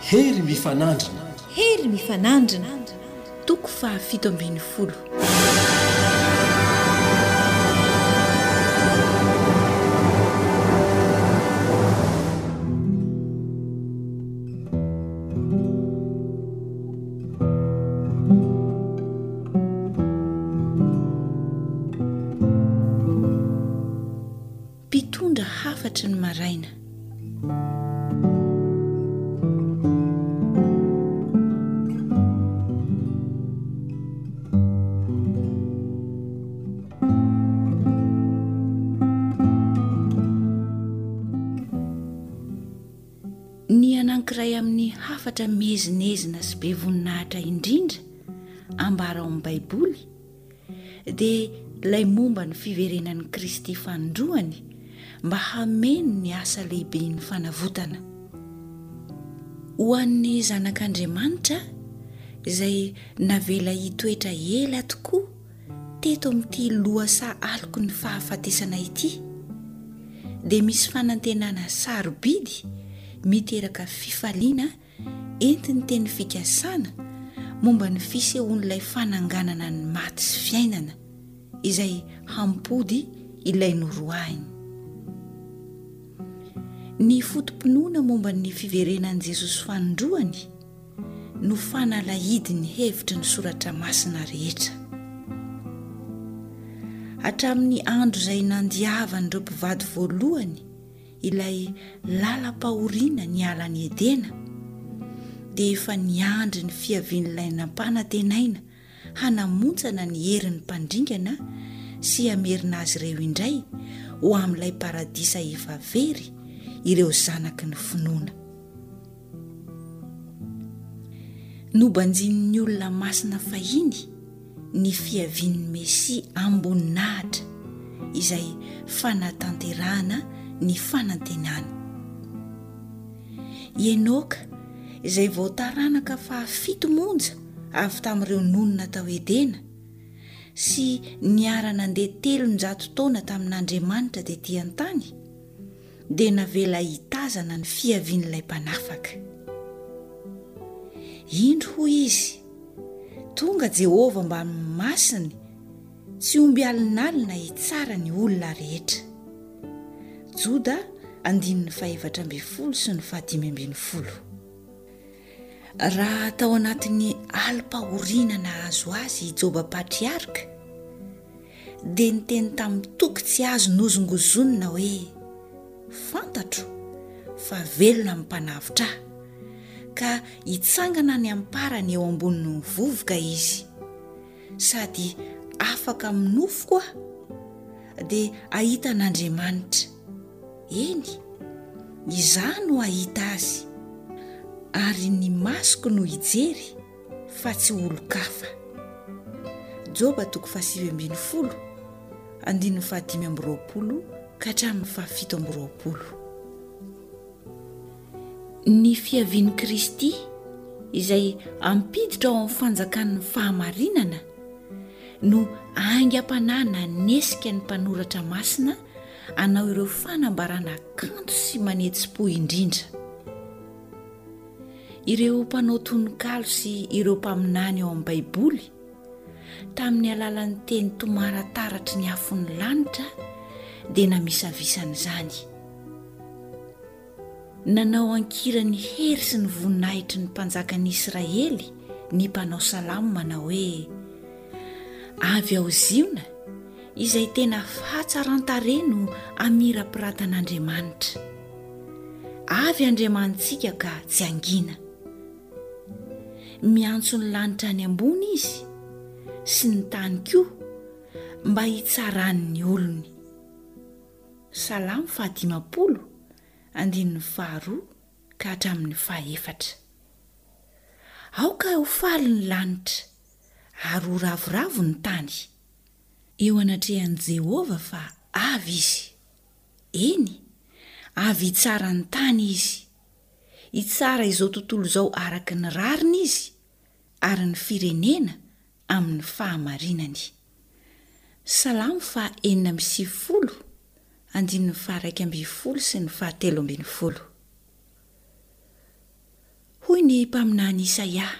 hery mifanandrina. Hery mifanandrina. Toko 7:10. Mpitondra hafatry ny maraina. Ny anankiray amin'ny hafatra mezinezina sy be voninahitra indrindra ambara ao amin'ny Baiboly dia ilay momba ny fiverenan'i Kristy fandroany mba hameno ny asa lehibe ny fanavotana ho an'ny zanak'Andriamanitra izay navela hitoetra ela tokoa teto amin'ity lohasaha aloko ny fahafatesana ity dia misy fanantenana sarobidy miteraka fifaliana entiny teny fikasana momba ny fisehoan'ilay fananganana ny maty sy fiainana izay hampody ilay noroahiny. Ny fotom-pinoana momba ny fiverenan'i Jesosy fandroany no fanalahidiny hevitry ny soratra masina rehetra. Hatramin'ny andro izay nandiavan'ireo mpivady voalohany ilay lalam-pahoriana ny alan'ny Edena dia efa niandry ny fiavian'ilay nampanantenaina hanamontsana ny herin'ny mpandringana sy hamerina azy ireo indray ho amin'ilay paradisa efa very ireo zanaky ny finoana. Nobanjin'ny olona masina fahiny ny fiavian'ny Mesia amboninahitra izay fanatanterahana ny fanantenana. Enoka izay voataranaka 7 monja avy tamin'ireo nonina tao Edena sy niara nandeha 300 taona tamin'Andriamanitra tetỳ an-tany dia navela hitazana ny fiavian'ilay mpanafaka. Indro hoy izy, tonga Jehova mba masiny tsy omby alinalina hitsara ny olona rehetra. Joda 14:12 sy ny 15. Raha tao anatin'ny alim-pahoriana nahazo azy Joba patriarika dia niteny tamin'ny toky tsy azo nozongozonina hoe fantatro fa velona amin'ny mpanavitra ka hitsangana ny amparany eo ambonin'ny vovoka izy sady afaka minofo koa dia ahita an'Andriamanitra. Eny, izah no ahita azy ary ny masoko no hijery fa tsy olo-kafa. Joba 7:20 ka hatramin'ny 17. Ny fiavian'i Kristy izay ampiditra ao amin'ny fanjakan'ny fahamarinana no aingam-panahy nesika ny mpanoratra masina anao ireo fanambarana kanto sy manetsi-po indrindra. Ireo mpanao tononkalo sy ireo mpaminany ao amin'ny Baiboly tamin'ny alalan'ny teny tomarataratry ny afon'ny lanitra dia namisavisana izany. Nanao ankirany hery sy ny voninahitry ny mpanjakan'i Israely ny mpanao salamo manao hoe avy ao Ziona izay tena fahatsaran-tare no amira-piratan'Andriamanitra. Avy Andriamantsika ka tsy angina. Miantso ny lanitra any ambony izy sy ny tany koa mba hitsarany ny olony. Salamo 50:2 ka hatramin'ny 4. Aoka ho faly ny lanitra ary ho ravoravo ny tany. Eo anatrehan'i Jehova fa avy izy. Eny, avy hitsara ny tany izy. Hitsara izao tontolo izao araka ny rariny izy ary ny firenena amin'ny fahamarinany. Salamo 4:9 1:12 sy ny 13. Hoy hoy ny mpaminany Isaia: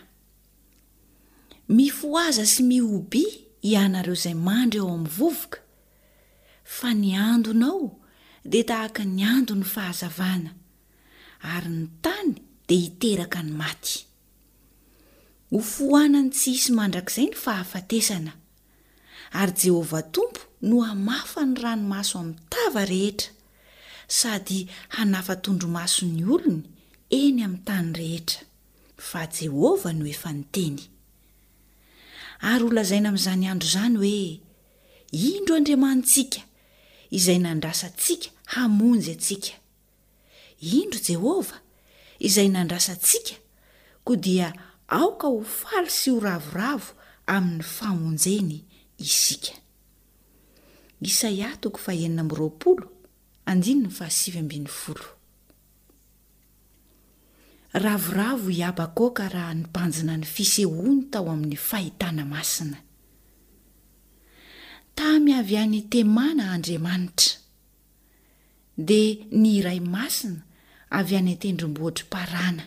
mifoaza sy mioby ianareo izay mandry eo amin'ny vovoka, fa ny andonao dia tahaka ny andon'ny fahazavana, ary ny tany dia hiteraka ny maty. Ho foanany tsy hisy mandrakizay ny fahafatesana, ary Jehovah Tompo no hamafa ny ranomaso amin'ny tava rehetra, sady hanafa tondromaso ny olony eny amin'ny tany rehetra, fa Jehovah no efa niteny. Ary holazaina amin'izany andro izany hoe: indro Andriamantsika izay nandrasantsika hamonjy antsika. Indro Jehovah izay nandrasantsika, koa dia aoka ho faly sy ho ravoravo amin'ny famonjeny isika. Isaia 40:7-20. Ravoravo i Abakoka raha nipanjina ny fisehoany tao amin'ny fahitana masina. Tamy avy any Temana Andriamanitra, dia ny iray masina avy any an-tendrombohitry Parana.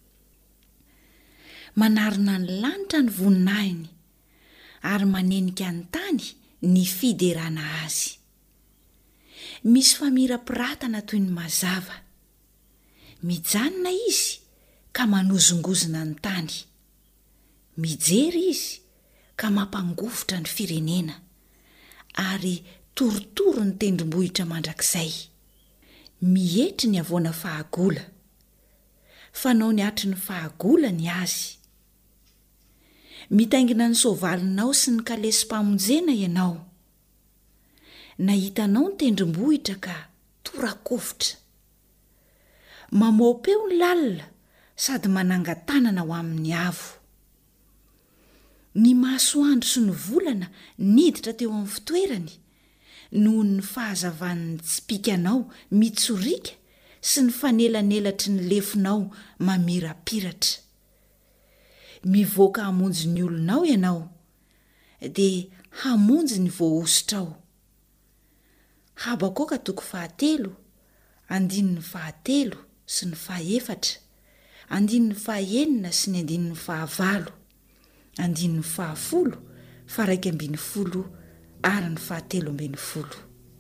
Manarona ny lanitra ny voninahiny, ary manenika ny tany ny fiderana azy. Misy famirapiratana toy ny mazava, mijanona izy ka manozongozona ny tany, mijery izy ka mampangovotra ny firenena, ary torotoro ny tendrombohitra mandrakizay. Mihetry ny avoana fahagola, fanao ny atry ny fahagolany azy. Mitaingina ny soavalinao sy ny kalesi-pamonjena ianao. Nahitanao ny tendrombohitra ka torakofotra. Mamao-peo ny lalina sady manangan-tanana ho amin'ny avo. Ny masoandro sy ny volana niditra teo amin'ny fitoerany, noho ny fahazavan'ny tsipikanao mitsorika sy ny fanelanelatry ny lefinao mamirapiratra. Mivoaka hamonjy ny olonao ianao, dia hamonjy ny voahosotrao. Habakoka 4:7 sy ny 4, 9 sy ny 9, 10, 112 ary ny 17.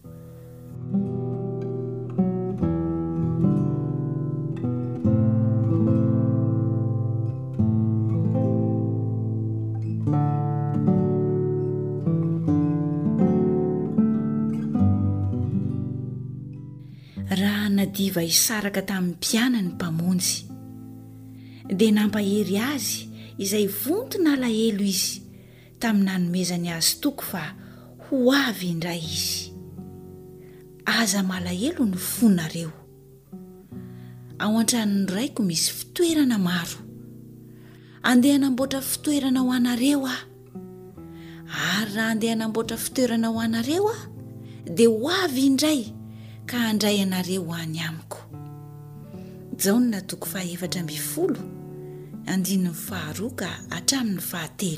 Raha nadiva hisaraka tamin'ny mpianany mpamonjy, dia nampahery azy izay vonto na alahelo izy tamin'ny nanomezany azy toko fa ho avy indray izy. Aza malahelo ny fonareo. Ao an-tranony raiko misy fitoerana maro. Andeha hanamboatra fitoerana ho anareo aho. Ary raha andeha hanamboatra fitoerana ho anareo aho, dia ho avy indray ka handray anareo ho any amiko. Jaona 4:2, 5-7.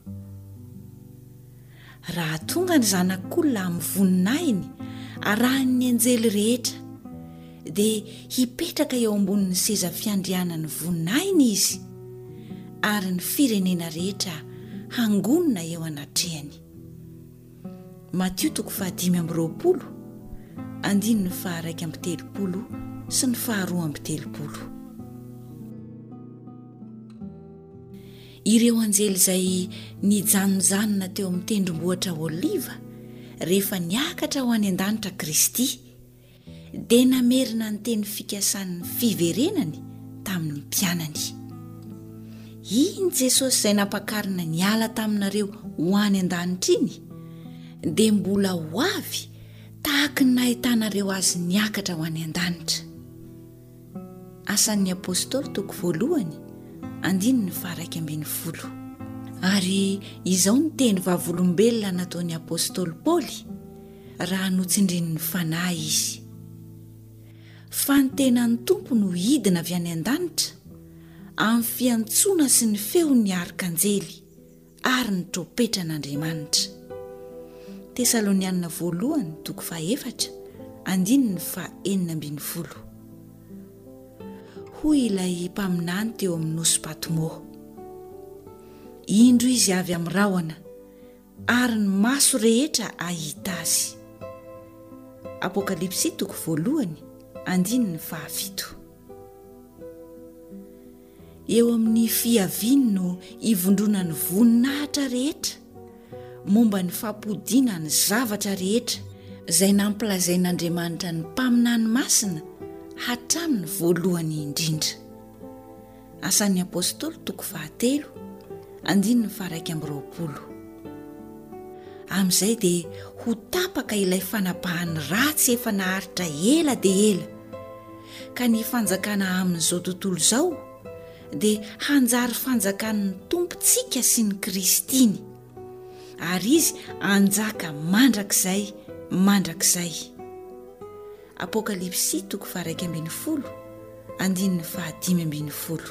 Raha tonga ny zanak'olona amin'ny voninahiny arahan'ny anjely rehetra, dia hipetraka eo ambonin'ny seza fiandrianany voninahiny izy, ary ny firenena rehetra hangonina eo anatrehany. Matio 5:20, 1:13 sy ny 2:13. Ireo anjely izay nijanonjanona teo amin'ny tendrombohitra Oliva rehefa niakatra ho any an-danitra Kristy, dia namerina ny teny fikasan'ny fiverenany tamin'ny mpianany. Iny Jesosy izay nampakarina niala taminareo ho any an-danitra iny, dia mbola ho avy tahaka ny nahitanareo azy niakatra ho any an-danitra. Asan'ny Apôstôly 1:1-10. Ary izao ny teny vavolombelona nataon'ny Apôstôly Paoly raha notsindrin'ny fanahy izy. Fa ny tenan'ny tompo no hidina avy any an-danitra amin'ny fiantsoana sy ny feon'ny arkanjely ary ny tropetan'Andriamanitra. Tesalonianina 1:4-4:4. hoy ilay mpaminany teo amin'ny nosy Patmo. Indro izy avy amin'ny rahona ary ny maso rehetra ahita azy. Apokalipsy 1:1-7. Eo amin'ny fiaviany no ivondrona ny voninahitra rehetra momba ny fampodiana ny zavatra rehetra izay nampilazain'Andriamanitra ny mpaminany masina hatramin'ny voalohany indrindra. Asan'ny apôstôly 2:1-20. Amin'izay dia ho tapaka ilay fanapahany ratsy efa naharitra ela dia ela, ka ny fanjakana amin'izao tontolo izao dia hanjary fanjakan'ny tompontsika sy ny Kristiny, ary izy anjaka mandrakizay. Apokalipsy 1:15-15.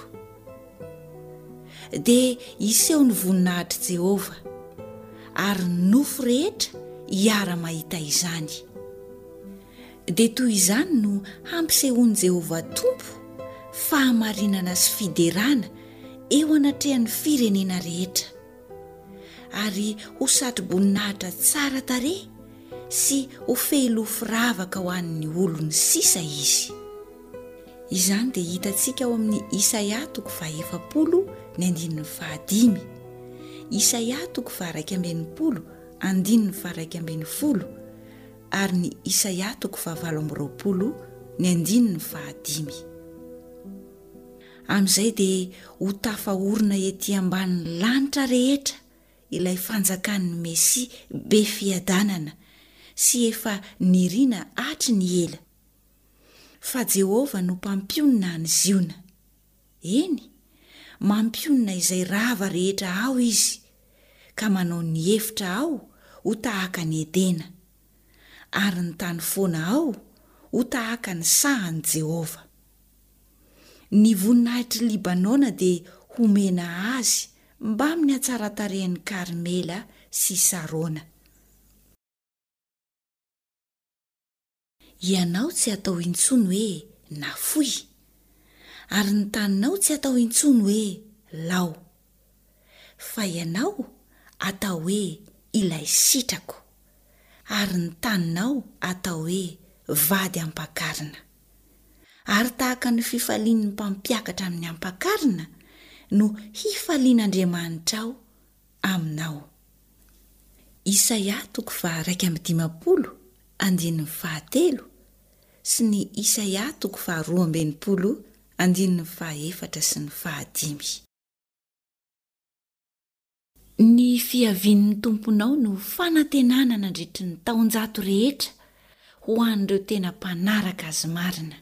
Dia iseho ny voninahitry Jehova ary nofo rehetra hiara-mahita izany. Dia toy izany no hampisehoan'i Jehovah Tompo fahamarinana sy fiderana eo anatrehan'ny firenena rehetra, ary ho satry-boninahitra tsara tarehy sy ho fehilo firavaka ho an'ny olony sisa izy. Izany dia hitantsika ao amin'ny Isaia 40:7, Isaia 2:2-2, ary ny Isaia 7:20. Amin'izay dia ho tafahorina ety ambanin'ny lanitra rehetra ilay fanjakan'ny Mesia be fiadanana sy efa niriana hatry ny ela. Fa Jehova no mpampionina ny ziona. Eny, mampionina izay rava rehetra ao izy, ka manao ny hevitra ao ho tahaka ny Edena, ary ny tany foana ao ho tahaka ny sahan'i Jehova. Ny voninahitry Libanona dia homena azy mba amin'ny hatsara-tarehan'ny Karmela sy Sarona. Ianao tsy atao intsony hoe nafoy, ary ny taninao tsy atao intsony hoe lao, fa ianao atao hoe ilay sitrako, ary ny taninao atao hoe vady ampakarina. Ary tahaka ny fifalian'ny mpampiakatra amin'ny ampakarina no hifalian'Andriamanitra ao aminao. Isaia 1:15-7 sy ny Isaia 2:2-5. Ny fiavian'ny tomponao no fanantenana nandritry ny taonjato rehetra ho an'ireo tena mpanaraka azy marina.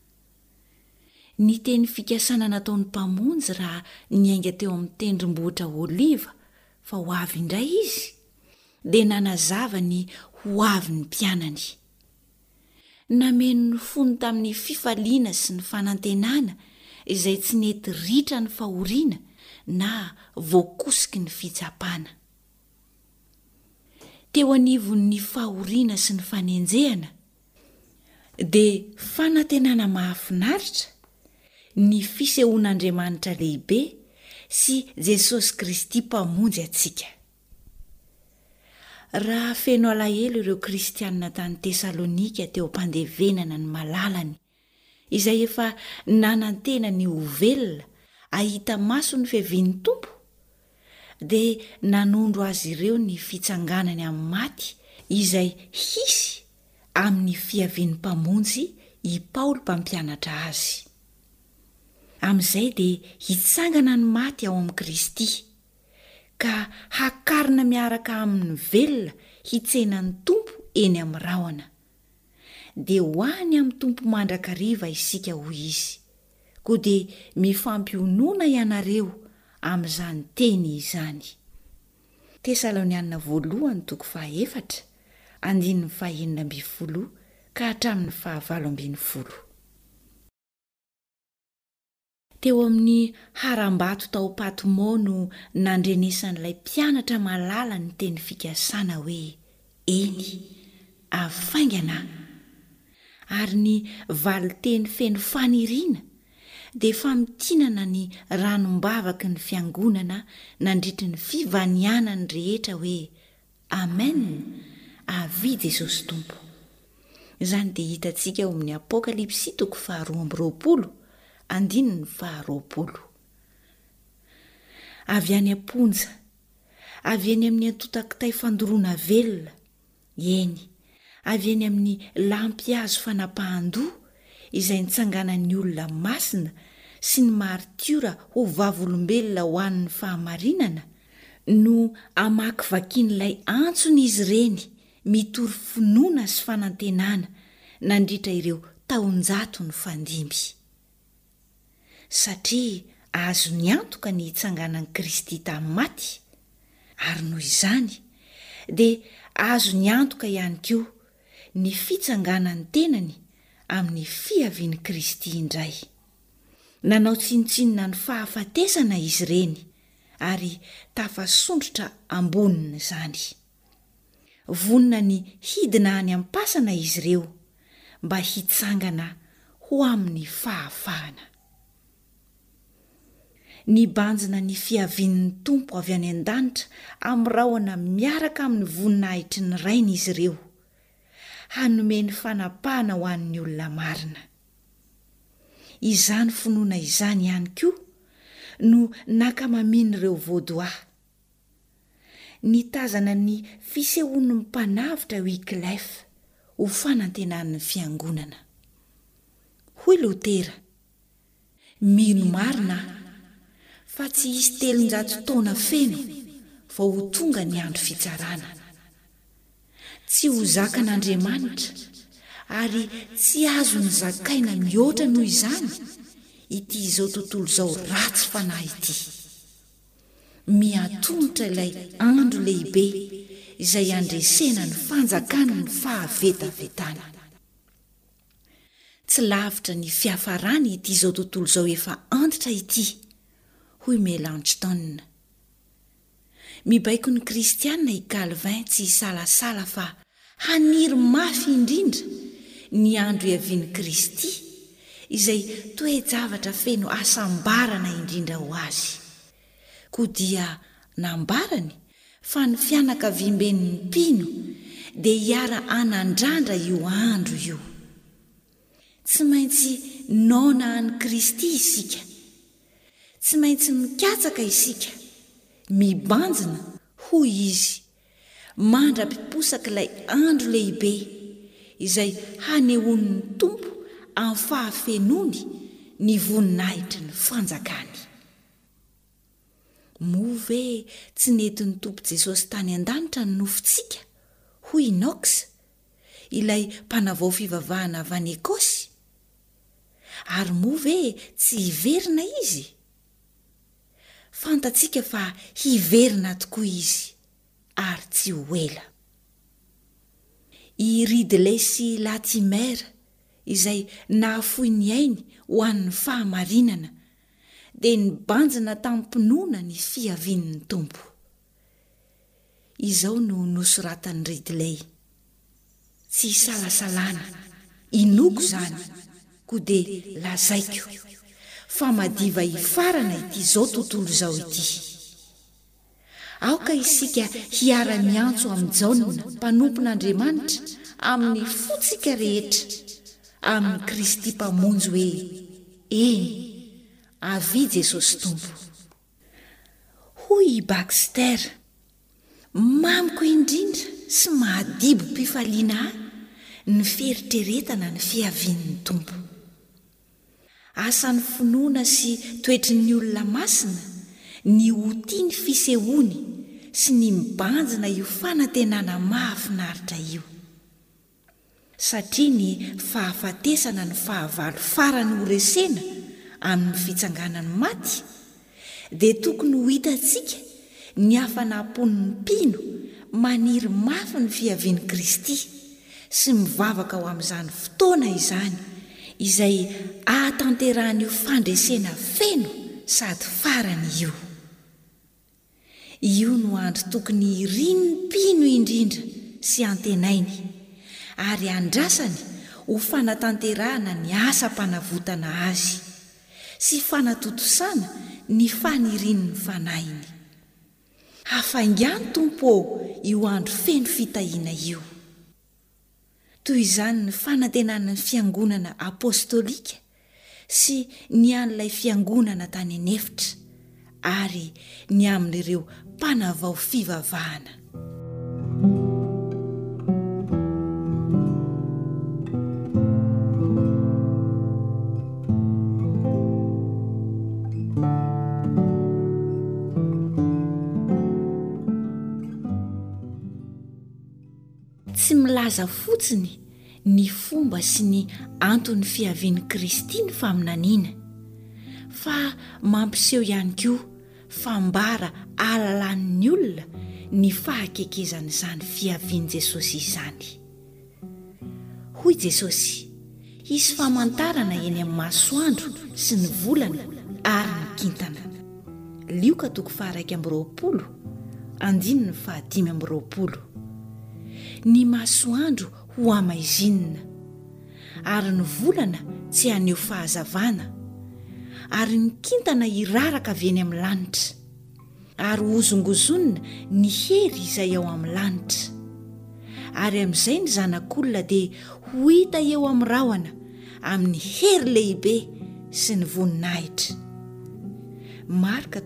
Ny teny fikasana nataon'ny mpamonjy raha niainga teo amin'ny tendrombohitra Oliva fa ho avy indray izy, dia nanazava ny ho avy ny mpianany. Nameno ny fony tamin'ny fifaliana sy ny fanantenana izay tsy nety ritra ny fahoriana na voakosiky ny fitsapana. Teo anivon'ny fahoriana sy ny fanenjehana dia fanantenana mahafinaritra, ny fisehoan'Andriamanitra lehibe sy Jesosy Kristy mpamonjy atsika. Raha feno alahelo ireo kristianina tany Tesalonika teo ampandevenana ny malalany, izay efa nanantena ny ovelona ahita maso ny fiavian'ny Tompo, dia nanondro azy ireo ny fitsanganany amin'ny maty izay hisy amin'ny fiavian'ny mpamonjy i Paoly mpampianatra azy. Amin'izay dia hitsangana ny maty ao amin'ny Kristy, ka hakarina miaraka amin'ny velona hitsenan'ny Tompo eny amin'ny rahona. Dia ho any amin'ny Tompo mandrakariva isika hoy izy, koa dia mifampionona ianareo amin'izany teny izany. Tesalonianina 1:4-5 ka hatramin'ny 5. Teo amin'ny harambato tao Patmo no nandrenesan'ilay mpianatra malala ny teny fikasana hoe eny, avaingana, ary ny valiteny feno faniriana dia famitinana ny ranombavaky ny fiangonana nandritry ny fivanianany rehetra hoe amen, avy Jesosy tompo. Izany dia hitantsika ao amin'ny Apokalipsy 12:20. Avy any amponja, avy eny amin'ny antotakitay fandoroana velona, eny, avy eny amin'ny lampy-hazo fanapahan-doha izay nitsanganan'ny olona masina sy ny martiora ho vavolombelona ho an'ny fahamarinana, no amakivakian'ilay antson'izy ireny mitory finoana sy fanantenana nandritra ireo taonjato ny fandimby. Satria azo ny antoka ny itsanganan'i Kristy tamin'ny maty, ary noho izany dia azo ny antoka ihany koa ny fitsanganan'ny tenany amin'ny fiavian'i Kristy indray. Nanao tsinotsinona ny fahafatesana izy ireny ary tafasondrotra amboniny izany. Vonina ny hidina any am-pasana izy ireo mba hitsangana ho amin'ny fahafahana. Nibanjina ny fiavian'ny tompo avy any an-danitra amin'ny rahona miaraka amin'ny voninahitry ny rainy izy ireo, hanome ny fanapahana ho an'ny olona marina. Izany finoana izany ihany koa no nakamamin'ireo vaudois. Nitazana ny fisehoan'ny mpanavitra Wyclef ho fanantenan'ny fiangonana. Hoy Lotera, mino marina fa tsy hisy 300 taona feno vao ho tonga ny andro fitsarana. Tsy ho zakan'Andriamanitra ary tsy azo ny zakaina mihoatra noho izany ity izao tontolo izao ratsy fanahy ity. Miatonitra ilay andro lehibe izay andresena ny fanjakana ny fahavetavetana. Tsy lavitra ny fiafarany ity izao tontolo izao efa antitra ity, hoy Melanchthon. Mibaiko ny kristianina i Calvin tsy hisalasala fa haniry mafy indrindra ny andro iavian'i Kristy izay toe-javatra feno asambarana indrindra ho azy. Koa dia nambarany fa ny fianakaviamben'ny mpino dia hiara anandrandra io andro io. Tsy maintsy naona an'i Kristy isika, tsy maintsy mikatsaka isika, mibanjina hoy izy, mandra-piposaka ilay andro lehibe izay hanehoan'ny tompo amin'ny fahafenony ny voninahitry ny fanjakany. Moa ve tsy nentin'ny tompo Jesosy tany an-danitra ny nofontsika, hoy Inox, ilay mpanavao fivavahana avy any Ekosy? Ary moa ve tsy hiverina izy? Fantatsika fa hiverina tokoa izy ary tsy ho ela. I Ridley sy Latimer izay nahafoy ny ainy ho an'ny fahamarinana dia nibanjina tamin'ny mpinoana ny fiavian'ny tompo. Izao no nosoratan'ny Ridley. Tsy salasalana, inoko izany, koa dia lazaiko fa madiva hifarana ity izao tontolo izao ity. Aoka isika hiara-miantso amin'Jaona, mpanompon'Andriamanitra, amin'ny fotsika rehetra, amin'ny Kristy mpamonjy hoe eny, avy Jesosy tompo. Hoy Baxter, mamiko indrindra sy mahadibo mpifaliana ahy ny fieritreretana ny fiavian'ny tompo. Asan'ny finoana sy toetry ny olona masina ny hoti ny fisehoany sy ny mibanjina io fanantenana mahafinaritra io. Satria ny fahafatesana ny fahavalo farany ho resena amin'ny fitsanganany maty, dia tokony ho hitantsika ny hafanam-pon'ny mpino maniry mafy ny fiavian'i Kristy sy mivavaka ao amin'izany fotoana izany izay ahatanterahany io fandresena feno sady farany io. Io no andro tokony irian'ny mpino indrindra sy antenainy ary andrasany ho fanatanterahana ny asa-panavotana azy sy fanatotosana ny faniriany ny fanainy. Hafaingany tompo io andro feno fitahiana io. Toy izany ny fanantenana ny fiangonana apôstôlika sy ny an'ilay fiangonana tany anefitra ary ny amin'ireo mpanavao fivavahana. Tsy milaza fotsiny ny fomba sy ny antony fiavian'i Kristy ny faminaniana, fa mampiseho ihany koa fambara alalan'ny olona ny fahakekezan'izany fiavian'i Jesosy izany. Hoy Jesosy, hisy famantarana eny amin'ny masoandro sy ny volana ary ny kintana. Lioka 2:20. Ny masoandro ho amaizinina, ary ny volana tsy haneho fahazavana, ary ny kintana hiraraka avy eny amin'ny lanitra, ary hozongozonina ny hery izay ao amin'ny lanitra. Ary amin'izay ny zanak'olona dia ho hita eo amin'ny rahona amin'ny hery lehibe sy ny voninahitra. Marka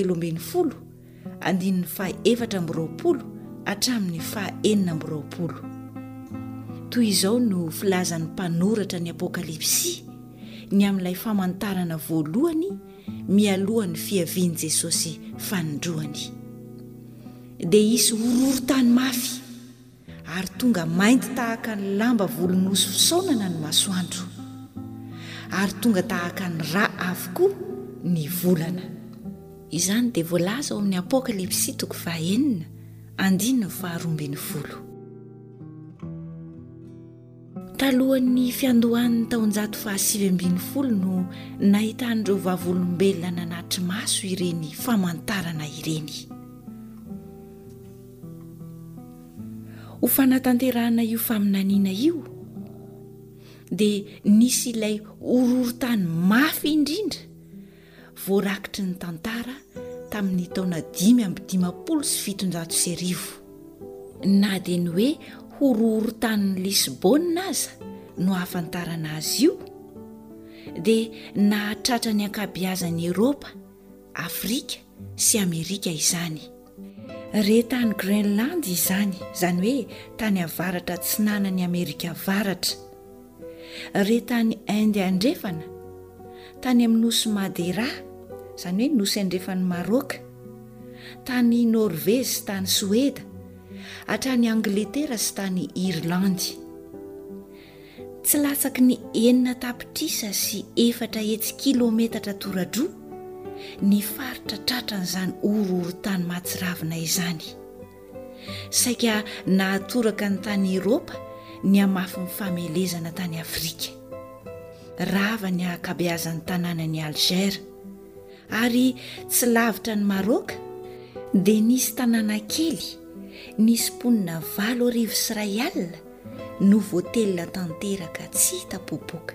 7:24-20. Toy izao no filazan'ny mpanoratra ny Apokalipsy ny amin'ilay famantarana voalohany mialohan'ny fiavian'i Jesosy fanindroany. Dia hisy horohorontany mafy, ary tonga mainty tahaka ny lamba volonosofisaonana ny masoandro, ary tonga tahaka ny rà avokoa ny volana. Izany dia voalaza ao amin'ny Apokalipsy 9:1-20. Talohan'ny fiandohan'ny taonjato 720 no nahitan'ireo vavolombelona nanatry maso ireny famantarana ireny. Ho fanatanterahana io faminaniana io dia nisy ilay horohorontany mafy indrindra voarakitry ny tantara tamin'ny taona 550. Na dia ny hoe horohorontany Lisbona aza no hafantarana azy io, dia nahatratra ny ankabeazan'ny Eropa, Afrika sy Amerika izany. Retany Groenland izany, izany hoe tany avaratra atsinanan'ny Amerika avaratra. Retany Inde andrefana, tany amin'ny nosy Madera, izany hoe nosy andrefan'ny Maroka, tany Norvezy sy tany Soeda, hatrany Angletera sy tany Irlandy. Tsy latsaky ny 9 tapitrisa sy 4 kilometatra toradroa ny faritra tratran'izany horohorontany mahatsiravina izany. Saika nahatoraka ny tany Eropa ny hamafy ny famelezana tany Afrika. Rava ny ankabeazan'ny tanànan'ny Algera, ary tsy lavitra ny Maroka dia nisy tanàna kely nisy mponina 8 sy 100 alina no voatelina tanteraka tsy hita popoka.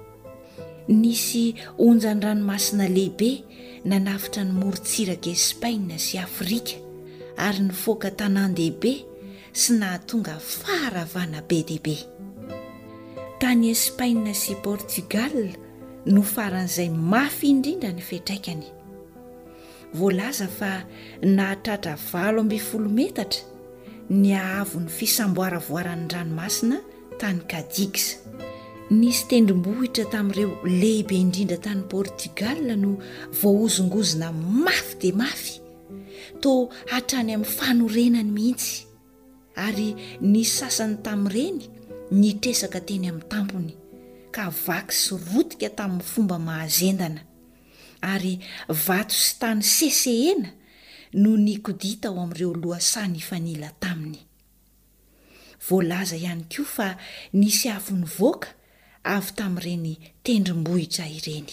Nisy onjan-dranomasina lehibe nanafitra ny morontsiraka Espaina sy Afrika, ary nifoaka tanàn-dehibe sy nahatonga faharavana be dehibe. Tany Espaina sy Portugal no faran'izay mafy indrindra ny fetraikany. Voalaza fa nahatratra 12 metatra ny ahavon'ny fisamboaravoaran'ny ranomasina tany Cadix. Nisy tendrombohitra tamin'ireo lehibe indrindra tany Portugal no voahozongozona mafy dia mafy, toa hatrany amin'ny fanorenany mihitsy, ary ny sasany tamin'ireny nitresaka teny amin'ny tampony ka vaky sy rotika tamin'ny fomba mahazendana, ary vato sy tany sesehena no nikodita ao amin'ireo lohasaha fanila taminy. Voalaza ihany koa fa nisy avy nivoaka avy tamin'ireny tendrombohitra ireny.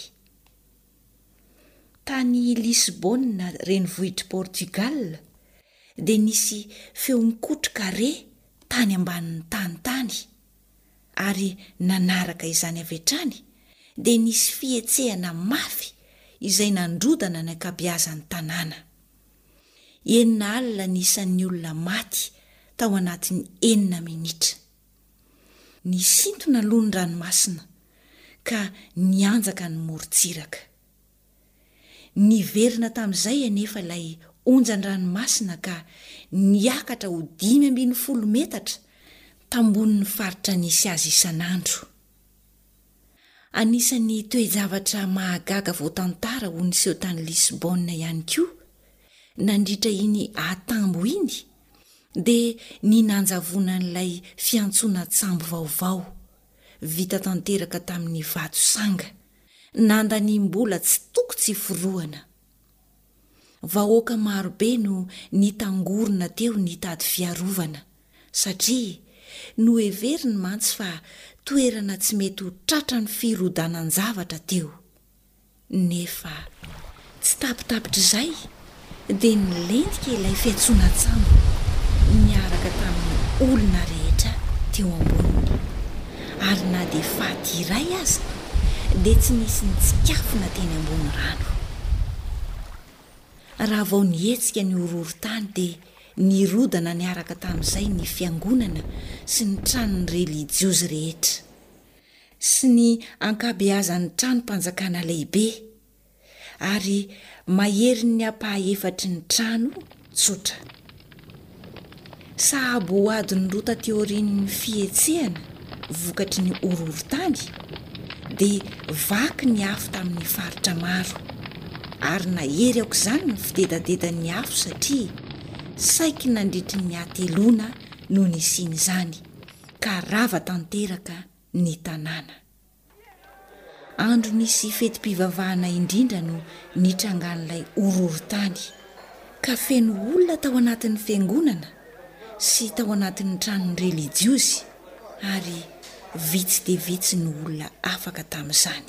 Tany Lisbona renivohitry Portugal dia nisy feo mikotroka re tany ambanin'ny tany, ary nanaraka izany avy hatrany dia nisy fietsehana mafy izay nandrodana ny ankabeazan'ny tanàna. Enina alina nisan'ny olona maty tao anatin'ny 9 minitra. Nisintona aloha ny ranomasina ka nianjaka ny morontsiraka. Niverina tamin'izay anefa ilay onjan-dranomasina ka niakatra ho 540 metatra tambonin'ny faritra nisy azy isan'andro. Anisan'ny toe-javatra mahagaga voatantara ho niseho tany Lisbonina ihany koa nandritra iny atambo iny dia ny nanjavonan'ilay fiantsoana tsambo vaovao vita tanteraka tamin'ny vato sanga nandanimbola tsy toko tsy foroana. Vahoaka marobe no nitangorona teo nitady fiarovana satria no heveriny mantsy fa toerana tsy mety ho tratra ny firodanan-javatra teo. Nefa tsy tapitapitra izay dia nilendika ilay fiantsoana tsambo niaraka tamin'ny olona rehetra teo amboniny, ary na dia faty iray aza dia tsy nisy nitsikafona teny ambony rano. Raha vao nihetsika ny horohorontany dia nirodana niaraka tamin'izay ny fiangonana sy ny tranony religiozy rehetra sy ny ankabeazan'ny trano-mpanjakana lehibe, ary mahery ny ampaha-efatry ny trano tsotra. Sahabo ho adiny rota teorian'ny fihetsehana vokatry ny horohorontany dia vaky ny afo tamin'ny faritra maro, ary nahery aoka izany ny fidedadedan'ny afo satria saiky nandritry ny atelona no nisiny izany ka rava tanteraka ny tanàna. Andro nisy fetim-pivavahana indrindra no nitrangan'ilay horohorontany ka feno olona tao anatin'ny fiangonana sy tao anatin'ny tranony religiozy, ary vitsy dia vitsy ny olona afaka tamin'izany.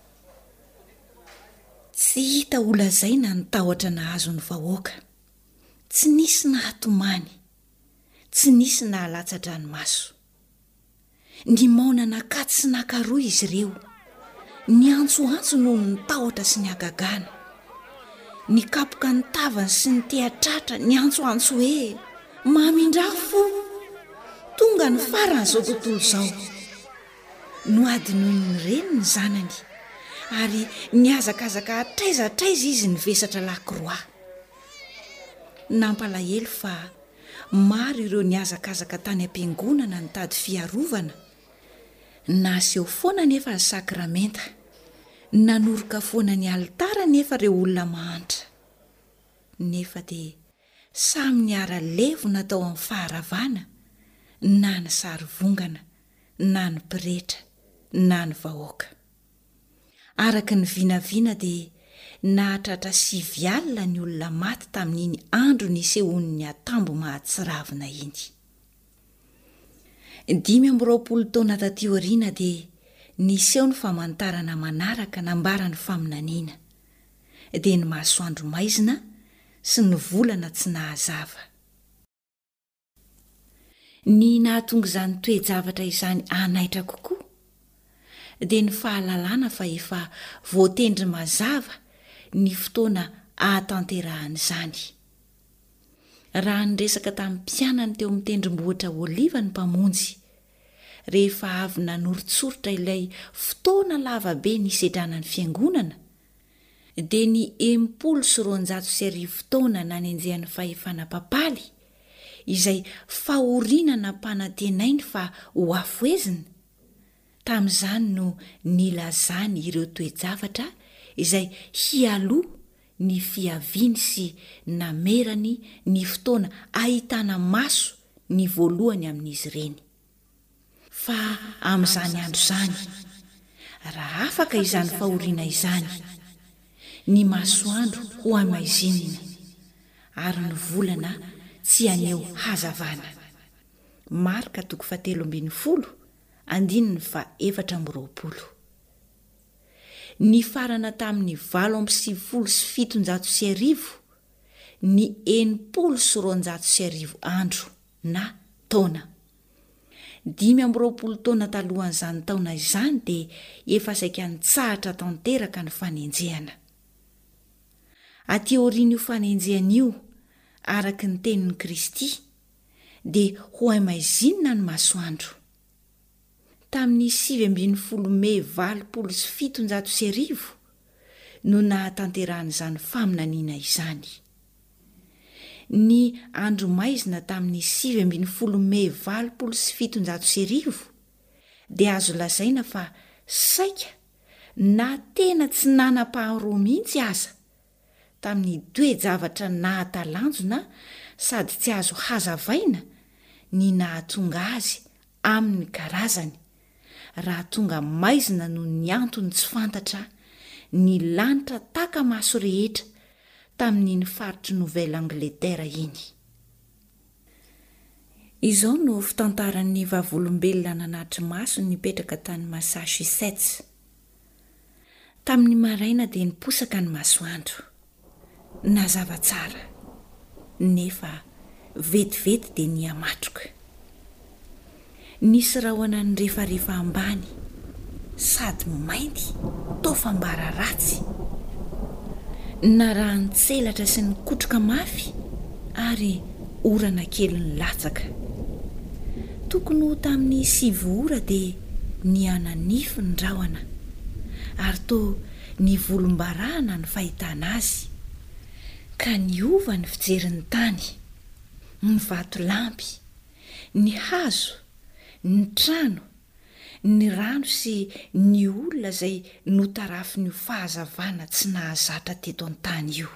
Tsy hita olazaina ny tahotra nahazo ny vahoaka. Tsy nisy nahatomany, tsy nisy nahalatsa-dranomaso. Ny maonana katy sy nakaroa izy ireo. Ny antsoantso noho ny tahotra sy ny agagana. Ny kapoka ny tavany sy ny teatratra ny antsoantso hoe mamindrafo, tonga ny faran'izao tontolo izao. No adinoiny ny reny ny zanany, ary niazakazaka atraizatraiza izy nivesatra lakroa. Nampalahelo fa maro ireo niazakazaka tany am-piangonana nitady fiarovana, naseho foana nefa ny sakramenta, nanoroka foana ny alitara nefa ireo olona mahantra. Nefa dia samy niara-levo natao amin'ny faharavana, na ny sarivongana, na ny pretra, na ny vahoaka. Araka ny vinavina dia nahatratra 7 alina ny olona maty tamin'iny andro nisehon'ny atambo mahatsiravina iny. 20 taona taty aoriana dia niseho ny famantarana manaraka nambara ny faminaniana, dia ny masoandro maizina sy ny volana tsy nahazava. Ny nahatonga izany toe-javatra izany anaitra kokoa dia ny fahalalana fa efa voatendry mazava ny fotoana ahatanterahana izany. Raha niresaka tamin'ny mpianany teo amin'ny tendrombohitra Oliva ny mpamonjy, rehefa avy nanorontsorotra ilay fotoana lavabe nisedrana ny fiangonana, dia ny 990 fotoana nanenjehan'ny fahefana papaly izay fahorinana mpanantenainy fa ho afoezina. Tamin'izany no nilazany ireo toe-javatra izay hialoha ny fiaviany sy namerany ny fotoana ahitana maso ny voalohany amin'izy ireny. Fa amin'izany andro izany, raha afaka izany fahoriana izany, ny masoandro ho amaizinina ary ny volana tsy aneo hazavana. Marka 7:20. Ny farana tamin'ny 7,770 ny 9,290 andro na taona. 15 taona talohan'izany taona izany dia efa saika nitsahatra tanteraka ny fanenjehana. aty orian'io fanenjean'io araka ny tenin'i Kristy dia ho ay maizinina ny masoandro. Tamin'ny 7 no nahatanteran'izany faminaniana izany. Ny andro maizina tamin'ny 7 dia azo lazaina fa saika na tena tsy nanam-paharoa mihitsy aza tamin'ny toe-javatra nahatalanjona sady tsy azo hazavaina ny nahatonga azy amin'ny karazany, raha tonga maizina no ny antony tsy fantatra ny lanitra taka-maso rehetra tamin'iny faritry Nouvelle Angleterre iny. Izao no fitantaran'ny vavolombelona nanatry maso nipetraka tany Massachusetts. Tamin'ny maraina dia niposaka ny masoandro. Nazava tsara, nefa vetivety dia niamatroka. Nisy rahona ny rehefarehefa ambany, sady mainty, tofambara ratsy. Na raha ny tselatra sy ny kotroka mafy ary orana kely ny latsaka. Tokony ho tamin'ny 7 ora dia niananify ny rahona, ary toa ny volombarahana ny fahitana azy, ka niova ny fijerin'ny tany, ny vatolampy, ny hazo, ny trano, ny rano sy ny olona izay notarafin'io fahazavana tsy nahazatra teto an-tany io.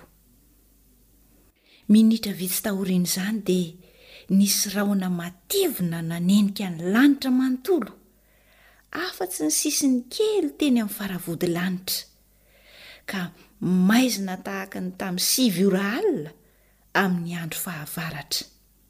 Minitra vitsy taorian'izany dia nisy rahona matevina nanenika ny lanitra manontolo, afa-tsy ny sisiny kely teny amin'ny faravody-lanitra, ka maizina tahaka ny tamin'ny 7 ora alina amin'ny andro fahavaratra.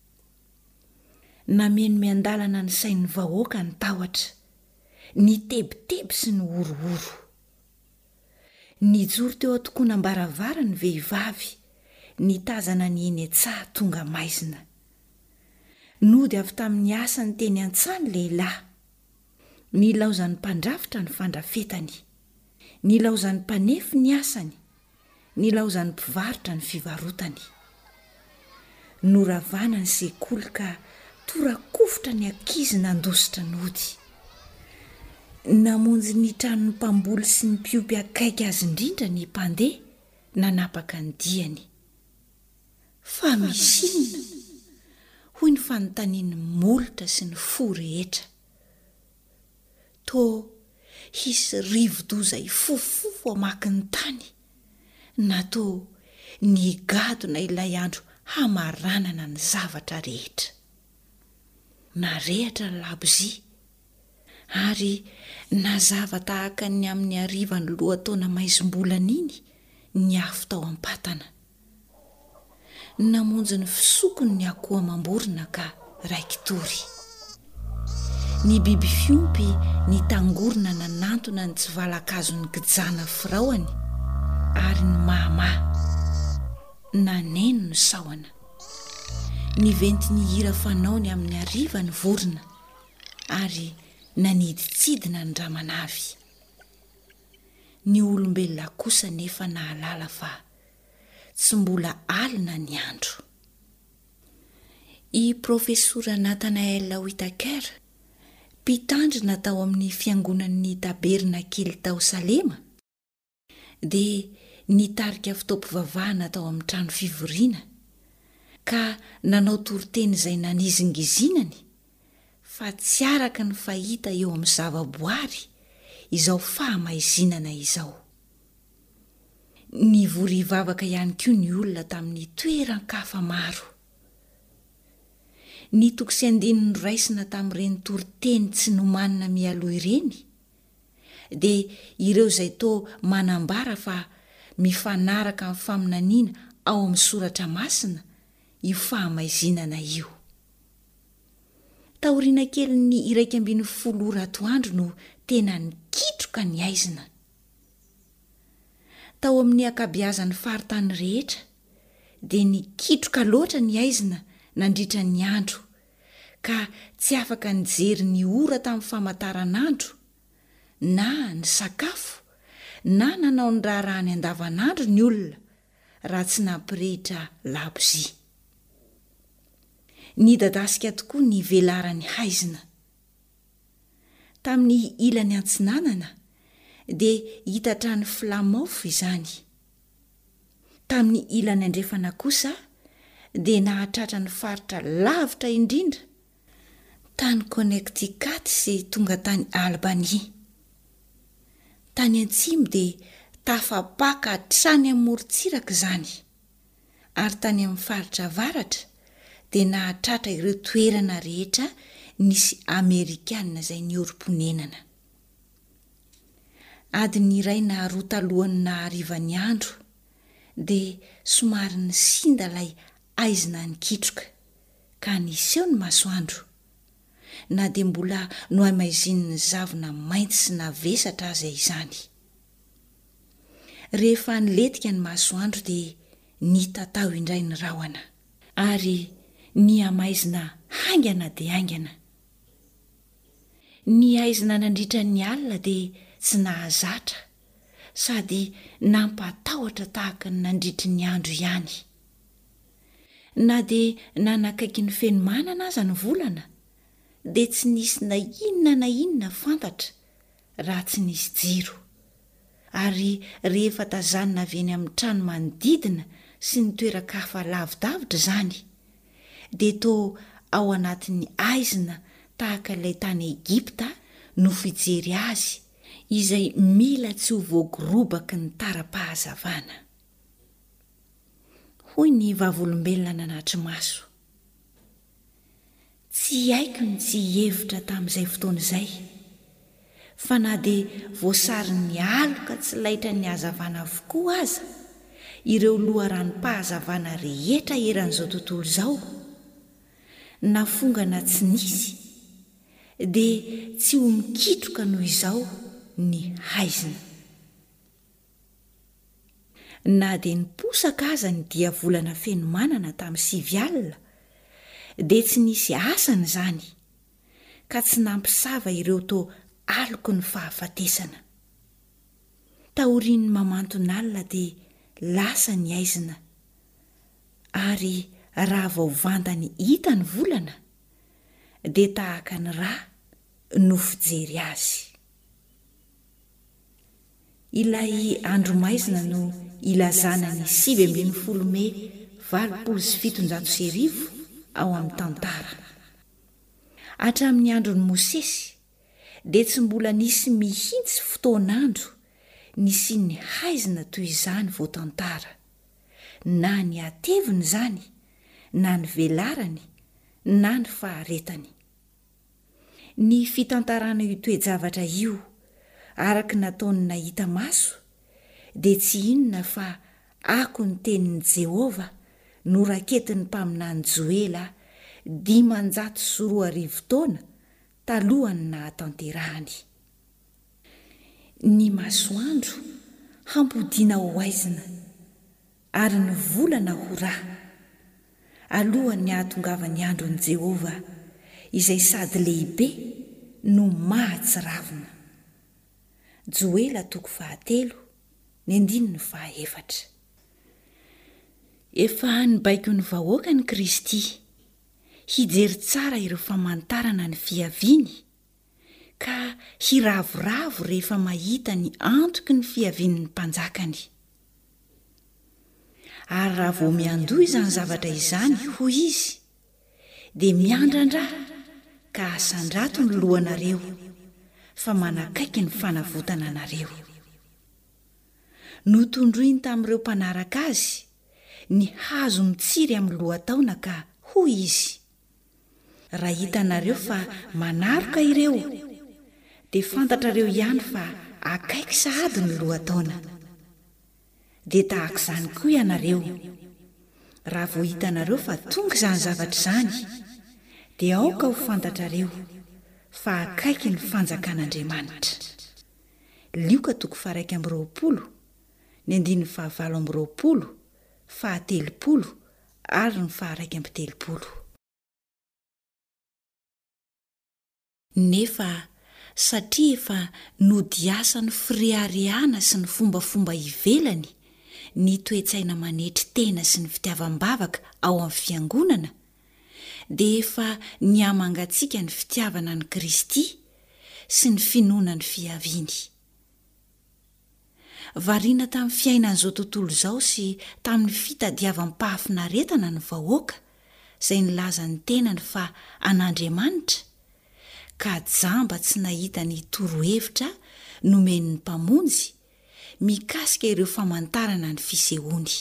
Nameno miandalana ny sain'ny vahoaka ny tahotra, ny tebiteby sy ny orooro. Nijoro teo atokonam-baravara ny vehivavy, nitazana ny eny an-tsaha tonga maizina. Nody avy tamin'ny asany teny an-tsaha ny lehilahy. Nilaozan'ny mpandrafitra ny fandrafetany, nilaozan'ny mpanefy ny asany, nilaozan'ny mpivarotra ny fivarotany. Noravana ny sekoly ka torakofotra ny ankizy nandositra nody. Namonjy ny tranon'ny mpamboly sy ny mpiompy akaiky azy indrindra ny mpandeha nanapaka ny diany. Fa misinina hoy ny fanontanian'ny molotra sy ny fo rehetra. Toa hisy rivo-doza ifofofo amaky ny tany, na toa ny gadona ilay andro hamaranana ny zavatra rehetra. Narehatra ny labozia, ary nazava tahaka ny amin'ny arivany lohataona maizim-bolana iny ny afo tao am-patana. Namonjy ny fisokony ny akoho amam-borona ka raikitory. Ny biby fiompy nitangorona nanantona ny tsy valakazon'ny gijana firaoany ary ny mahamaha. Naneno ny sahona. Niventy ny hira fanaony amin'ny ariva ny vorona ary naniditsidina ny ramanavy. Ny olombelona kosa nefa nahalala fa tsy mbola alina ny andro. I profesora Nathanael Whitaker, mpitandrina tao amin'ny fiangonan'ny Tabernakely tao Salema, dia nitarika fitaoam-pivavahana tao amin'ny trano fivoriana, ka nanao toriteny izay nanizingizinany fa tsy araka ny fahita eo amin'ny zavaboary izao fahamaizinana izao. Nivory vavaka ihany koa ny olona tamin'ny toeran-kafa maro. Ny tokosy andininy raisina tamin'ireny toriteny tsy nomanina mialoha ireny, dia ireo izay toa manambara fa mifanaraka amin'ny faminaniana ao amin'ny soratra masina io fahamaizinana io. Taoriana kely ny 110 ora atoandro no tena nikitroka ny aizina. Tao amin'ny akabeazan'ny faritany rehetra dia nikitroka loatra ny aizina nandritra ny andro, ka tsy afaka nijery ny ora tamin'ny famataran'andro, na ny sakafo, na nanao ny raharahany andavanandro ny olona, raha tsy nampirehitra labozia. Ny dadasika tokoa ny velaran'ny haizina. Tamin'ny ilany antsinanana dia hitatra ny Flamofo izany. Tamin'ny ilany andrefana kosa dia nahatratra ny faritra lavitra indrindra tany Connecticut sy tonga tany Albanie. Tany Atsimo dia tafapaka hatrany amin'ny morontsiraka izany, ary tany amin'ny faritra avaratra dia nahatratra ireo toerana rehetra nisy Amerikanina izay ny orom-ponenana. Adiny iray na roa talohany na harivan'ny andro dia somary ny sinda ilay aizina nikitroka ka niseho ny masoandro, na dia mbola no hamaizin'ny zavona mainty sy navesatra aza izany. Rehefa niletika ny masoandro dia nitatao indray ny rahona, ary ny hamaizina haingana dia haingana. Ny aizina nandritra ny alina dia tsy nahazatra sady nampatahotra tahaka ny nandritry ny andro ihany. Na dia nanakaiky ny fenomanana aza ny volana dia tsy nisy na inona fantatra raha tsy nisy jiro, ary rehefa tazanina avy eny amin'ny trano manodidina sy ny toeran-kafa lavidavitra izany dia toa ao anatin'ny aizina tahaka ilay tany Egipta no fijery azy, izay mila tsy ho voagorobaky ny tara-pahazavana. Hoy ny vavolombelona nanatry maso. Tsy haiko ny tsy hevitra tamin'izay fotoana izay, fa na dia voasary ny aloka tsy laitra ny hazavana avokoa aza ireo loharanom-pahazavana rehetra eran'izao tontolo izao, na fongana tsy nisy dia tsy ho mikitroka noho izao ny haizina. Na dia niposaka aza ny dia volana fenomanana tamin'ny 7 alina dia tsy nisy asany izany, ka tsy nampisava ireo toa aloko ny fahafatesana. Taorian'ny mamantona alina dia lasa ny aizina, ary raha vao vantany hita ny volana dia tahaka ny rà no fijery azy. Ilay andro maizina no ilazana ny 7 Mey 709 ao amin'ny tantara. Hatramin'ny andron'ny Mosesy dia tsy mbola nisy mihitsy fotoan'andro nisy ny haizina toy izany voatantara, na ny ateviny izany, na ny velarany, na ny faharetany. Ny fitantarana io toe-javatra io araka nataony nahita maso dia tsy inona fa ako ny tenin'i Jehova noraketin'ny mpaminany Joela 514 taona talohany nahatanterahany. Ny masoandro hampodiana ho aizina, ary ny volana ho rà alohan'ny ahatongavany andron'i Jehova izay sady lehibe no mahatsiravina. Joela 3:1. Efa nibaiko ny vahoaka ny Kristy hijery tsara ireo famantarana ny fiaviany, ka hiravoravo rehefa mahita ny antoky ny fiavian'ny mpanjakany. Ary raha vao miandoha izany zavatra izany hoy izy dia miandrandra ka asandrato ny lohanareo fa manakaiky ny fanavotana anareo. Notondroiny tamin'ireo mpanaraka azy ny hazo mitsiry amin'ny lohataona ka hoy izy, raha hitanareo fa manaroka ireo dia fantatrareo ihany fa akaiky sahady ny lohataona. Dia tahaka izany koa ianareo, raha vao hitanareo fa tonga izany zavatra izany dia aoka ho fantatrareo fa akaiky ny fanjakan'Andriamanitra. Lioka 2:20, 9:20, 30 ary ny 1:30. Nefa satria efa nodiasa ny fireharehana sy ny fombafomba ivelany ny toetsaina manetry tena sy ny fitiavam-bavaka ao amin'ny fiangonana dia efa ny amangatsiaka ny fitiavana ny Kristy sy ny finoana ny fiaviany. Variana tamin'ny fiainan'izao tontolo izao sy tamin'ny fitadiavam-pahafinaretana ny vahoaka izay nilaza ny tenany fa an'Andriamanitra ka jamba tsy nahita ny torohevitra nomen'ny mpamonjy mikasika ireo famantarana ny fisehoany.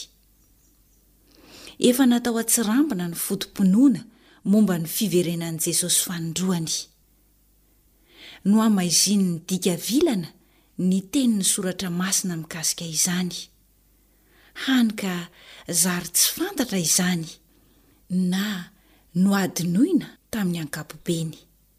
Efa natao atsirambina ny fotom-pinoana momba ny fiverenan'i Jesosy fanondroany. No amaiziny ny dika vilana ny tenin'ny soratra masina mikasika izany. Hany ka zary tsy fantatra izany na no adinoina tamin'ny ankapobeny.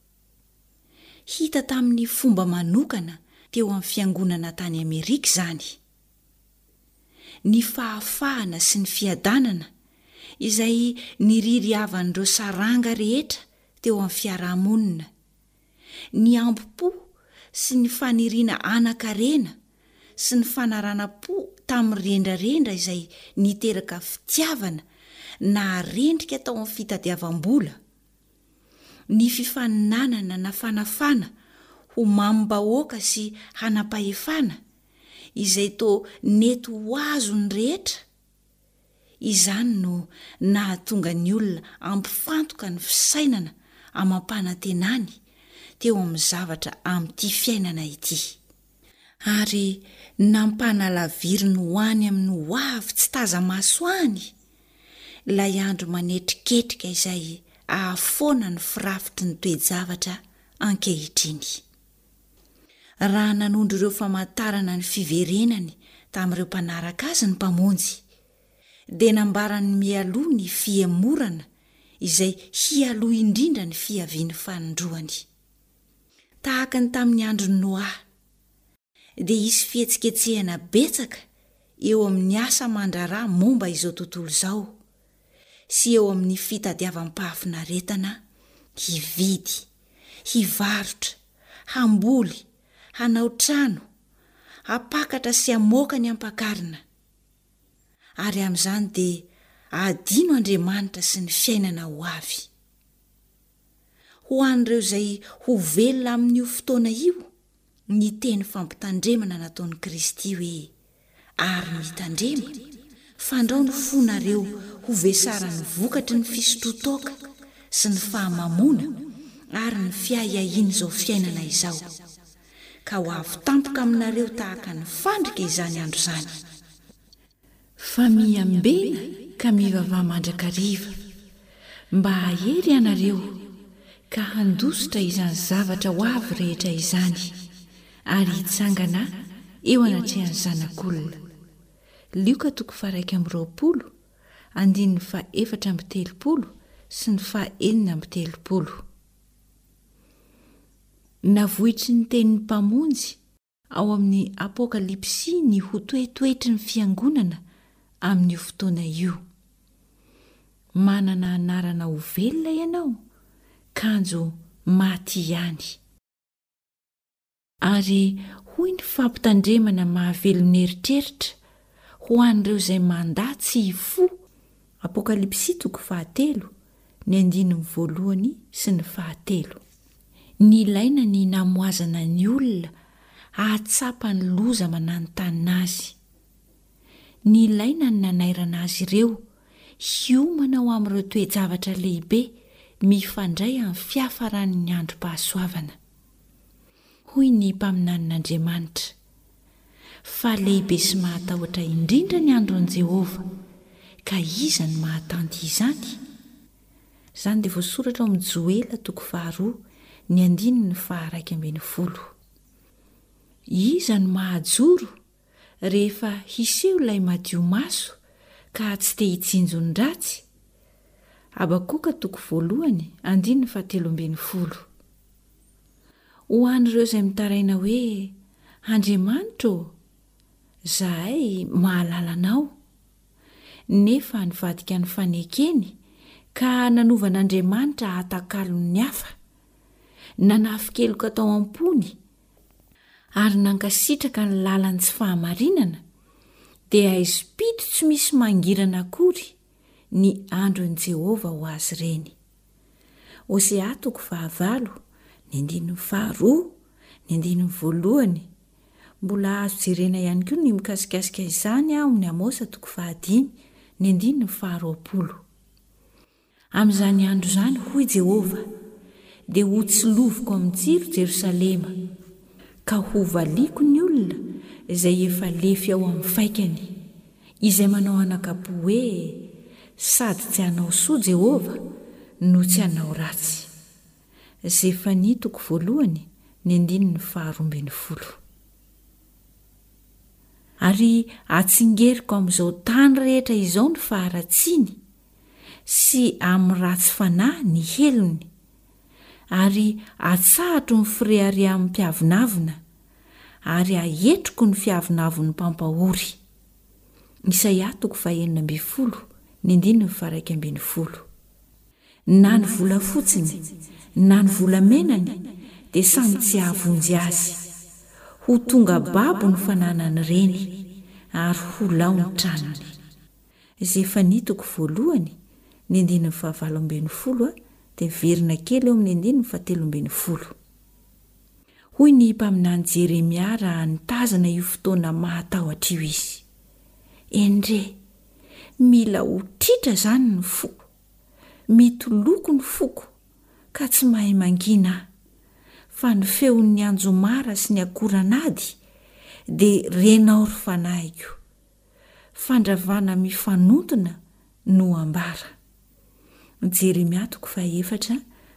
Hita tamin'ny fomba manokana teo amin'ny fiangonana tany Amerika izany. Ny fahafahana sy ny fiadanana izay niriry havan'ireo saranga rehetra teo amin'ny fiarahamonina, ny ampo-po sy ny faniriana anan-karena sy ny fanarana-po tamin'ny rendrarendra izay niteraka fitiavana na rendrika tao amin'ny fitadiavam-bola, ny fifaninanana na fanafana ho mamim-bahoaka sy hanam-pahefana izay toa nety ho azo ny rehetra. Izany no nahatonga ny olona ampifantoka ny fisainana amam-panantenany teo amin'ny zavatra amin'ity fiainana ity, ary nampanalaviriny ho any amin'ny ho avy tsy taza-masoany ilay andro manetriketrika izay ahafoana ny firafitry ny toe-javatra ankehitriny. Raha nanondro ireo famantarana ny fiverenany tamin'ireo mpanaraka azy ny mpamonjy, dia nambarany mialoha ny fiemorana izay hialoha indrindra ny fiaviany fanondroany. Tahaka ny tamin'ny andro Noa, dia hisy fihetsiketsehana betsaka eo amin'ny asa mandrara momba izao tontolo izao sy eo amin'ny fitadiavam-pahafinaretana, hividy, hivarotra, hamboly, hanao trano, hapakatra sy hamoaka ny ampakarina. Ary amin'izany dia adino Andriamanitra sy ny fiainana ho avy. Ho an'ireo izay ho velona amin'io fotoana io, ny teny fampitandremana nataon'i Kristy hoe: ary mitandrema, fandrao ny fonareo ho vesarany vokatry ny fisotrotoaka sy ny fahamamona ary ny fiahiahiany izao fiainana izao, ka ho avy tampoka aminareo tahaka ny fandrika izany andro izany. Fa miambena ka mivavaha mandrakariva mba hahery ianareo ka handositra izany zavatra ho avy rehetra izany, ary hitsangana eo anatrehan'ny zanak'olona. Lioka 1:20, 4:7 sy ny 9:70. Navohitry ny tenin'ny mpamonjy ao amin'ny apokalipsy ny ho toetoetry ny fiangonana amin'io fotoana io. Manana anarana ho velona ianao, kanjo maty ihany. Ary hoy ny fampitandremana mahavelony eritreritra ho an'ireo izay mandatsy hifo. Apokalipsy 7:1, 1 sy ny 9. Ny ilaina ny namoazana ny olona ahatsapa ny loza mananontany azy. Ny ilaina ny nanairana azy ireo hiomana ao amin'ireo toe-javatra lehibe mifandray amin'ny fiafaran'ny androm-pahasoavana. Hoy ny mpaminanin'Andriamanitra: fa lehibe sy mahatahotra indrindra ny andron'i Jehova, ka iza ny mahatanty izany? Izany dia voasoratra ao amin'ny Joela 2:2, 1:12. Iza ny mahajoro rehefa hiseho ilay madio maso ka tsy te hitsinjo ny ratsy? Abakoka 2:1, 13. Ho an'ireo izay mitaraina hoe: Andriamanitra ô, zahay mahalala anao, nefa nivadika ny fanekeny ka nanovan'Andriamanitra hatakalo ny hafa, nanafikeloka tao am-pony ary nankasitraka ny lalany tsy fahamarinana, dia aispito tsy misy mangirana akory ny andron' Jehova ho azy ireny. Hosea 9:9, ny 12, ny 1. Mbola azo jerena ihany koa ny mikasikasika izany amin'ny Amosa 5:10, ny 20. Amin'izany andro izany hoy Jehova, dia ho tsiloviko amin'ny tsiro Jerosalema, ka ho valiko ny olona izay efa lefy ao amin'ny faikany, izay manao anakapo hoe sady tsy hanao soa Jehova no tsy hanao ratsy. Zefania 1:1, ny 12. Ary atsingeriko amin'izao tany rehetra izao ny faharatsiany sy amin'ny ratsy fanahy ny helony, ary atsahatro ny firehary amin'ny mpiavinavina, ary ahetroko ny fiavinavon'ny mpampahory. Isaia 9:12, ny 12. Na ny vola fotsiny na ny volamenany dia samy tsy ahavonjy azy, ho tonga babo ny fananany ireny ary ho lao ny tranony. Zefania 1:1, ny 12 dia verina kely eo amin'ny 13. Hoy ny mpaminany Jeremia raha nitazana io fotoana mahatahotra io izy: endre, mila ho tritra izany ny foko, mitoloko ny foko ka tsy mahay mangina, fa ny feon'ny anjomara sy ny akoranady dia renaory fanahiko, fandravana mifanontona no ambara. Jeremia 4:7,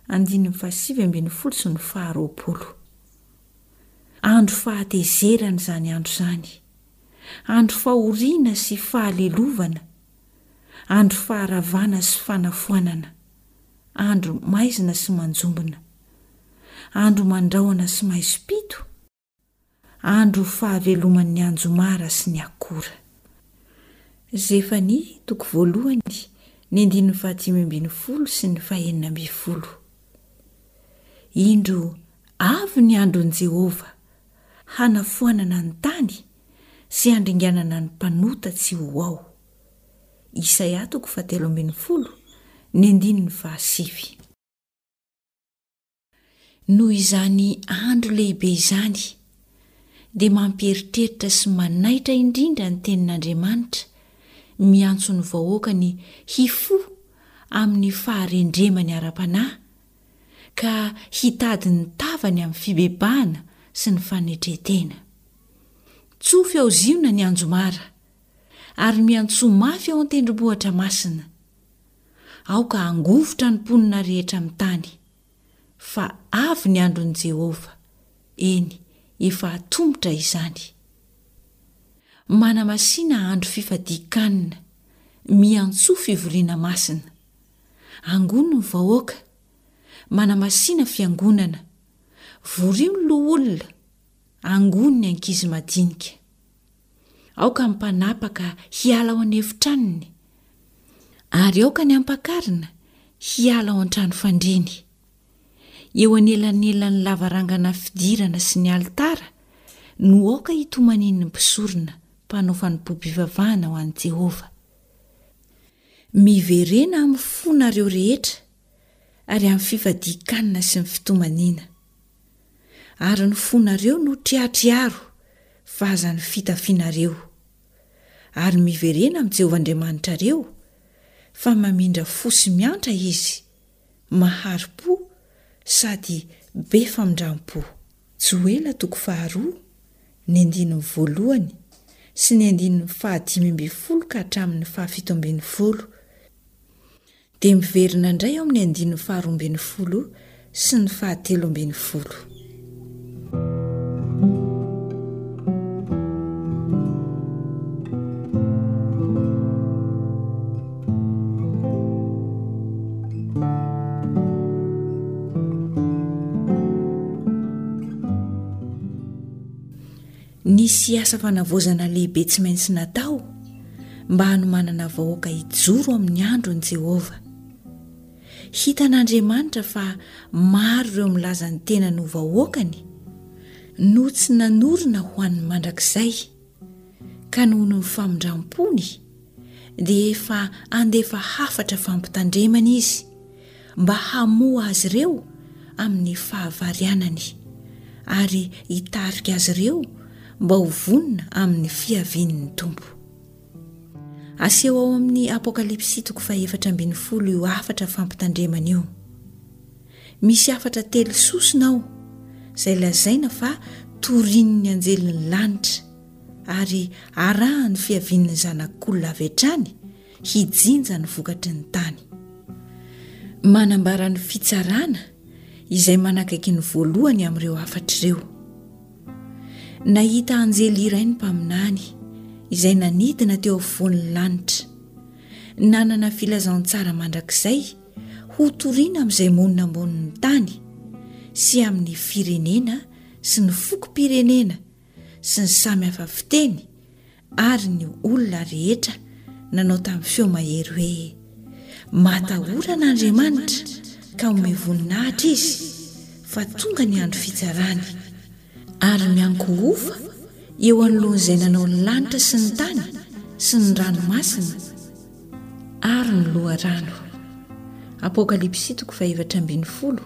20. Andro fahatezerana izany andro izany, andro fahoriana sy fahalelovana, andro faharavana sy fanafoanana, andro maizina sy manjombona, andro mandrahona sy maispito, andro fahaveloman'ny anjomara sy ny akora. Zefania 1:1, ny 15 sy ny 19. Indro avy ny andron'i Jehova, hanafoanana ny tany sy handringanana ny mpanota tsy ho ao. Isaia 13:10, ny 7. Noho izany andro lehibe izany dia mampieritreritra sy manaitra indrindra ny tenin'Andriamanitra miantso ny vahoaka ny hifo amin'ny faharendremany ara-panahy, ka hitady ny tavany amin'ny fibebahana sy ny fanetretena. Tsofy ao ziona ny anjomara, ary miantso mafy ao an-tendrombohitra masina. Aoka angovotra ny mponina rehetra amin'ny tany, fa avy ny andron'i Jehova, eny efa atombotra izany. Manamasina andro fifadikanina, miantso fivoriana masina. Angono ny vahoaka, manamasina fiangonana, vorio ny loha olona, angono ny ankizy madinika. Aoka ny mpanapaka hiala ao anefitranony, ary aoka ny ampakarina hiala ao an-trano fandriany. Eo anelanelan'ny lavarangana fidirana sy ny alitara no aoka hitomanin'ny mpisorona mpanao fanompoam-pivavahana ho an'i Jehova. Miverena amin'ny fonareo rehetra ary amin'ny fifadikanina sy ny fitomaniana. Ary ny fonareo no triatriaro vaza ny fitafianareo. Ary miverena amin'ny Jehova Andriamanitrareo, fa mamindra fo sy miantra izy, mahari-po sady be famindram-po. Joela 2:2, ny 1 sy ny 15 ka hatramin'ny 17. Dia miverina indray ao amin'ny 12 sy ny 13. Nisy asa fanavozana lehibe tsy maintsy natao mba hanomanana vahoaka hijoro amin'ny andron'i Jehova. Hitan'Andriamanitra fa maro ireo milaza ny tena no vahoakany no tsy nanorina ho an'ny mandrakizay, ka noho ny famindram-pony dia efa andefa hafatra fampitandremana izy mba hamoa azy ireo amin'ny fahavarianany ary hitarika azy ireo mba ho vonina amin'ny fiavian'ny tompo. Aseho ao amin'ny apokalipsy 4:10 io afatra fampitandremana io. Misy afatra telo sosona ao izay lazaina fa torian'ny anjelin'ny lanitra ary arahany fiavian'ny zanak'olona avy hatrany hijinja ny vokatry ny tany. Manambara ny fitsarana izay manakaiky ny voalohany amin'ireo afatra ireo. Nahita anjely iray ny mpaminany izay nanidina teo afovoan'ny lanitra, nanana filazantsara mandrakizay ho toriana amin'izay monina ambonin'ny tany sy amin'ny firenena sy ny fokom-pirenena sy ny samy hafa fiteny ary ny olona rehetra nanao tamin'ny feo mahery hoe matahorana Andriamanitra ka omey voninahitra izy fa tonga ny andro fitsarany ary miankohofa eo anoloan'izay nanao ny lanitra sy ny tany sy ny ranomasina ary ny loharano. Apokalipsy 4:12,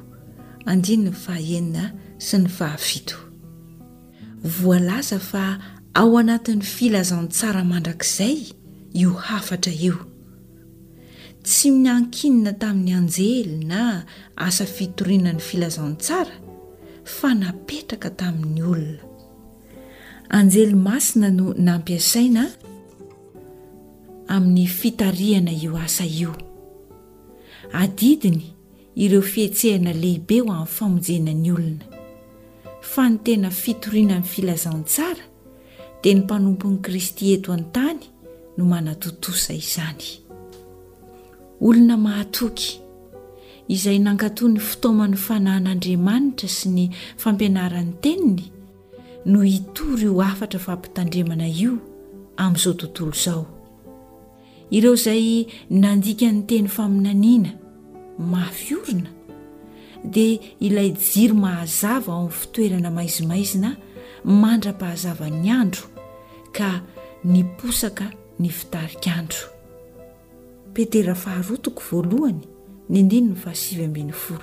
9 sy ny 7. Voalaza fa ao anatin'ny filazantsara mandrakizay io hafatra io. Tsy miankinina tamin'ny anjely na asa fitorianany filazantsara fa napetraka tamin'ny olona. Anjely masina no nampiasaina amin'ny fitariana io asa io. Adidiny ireo fietsehana lehibe ho amin'ny famonjena ny olona. Fa ny tena fitoriana ny filazantsara dia ny mpanompon'i Kristy eto an-tany no manatotosa izany. Olona mahatoky izay nankatoa ny fitaoman'ny fanahin'Andriamanitra sy ny fampianaran'ny teniny no hitory io afatra fampitandremana io amin'izao tontolo izao. Ireo izay nandika ny teny faminaniana mafy orina dia ilay jiro mahazava ao amin'ny fitoerana maizimaizina mandra-pahazava ny andro ka niposaka ny fitarik'andro. Petera 2:1, 9-7.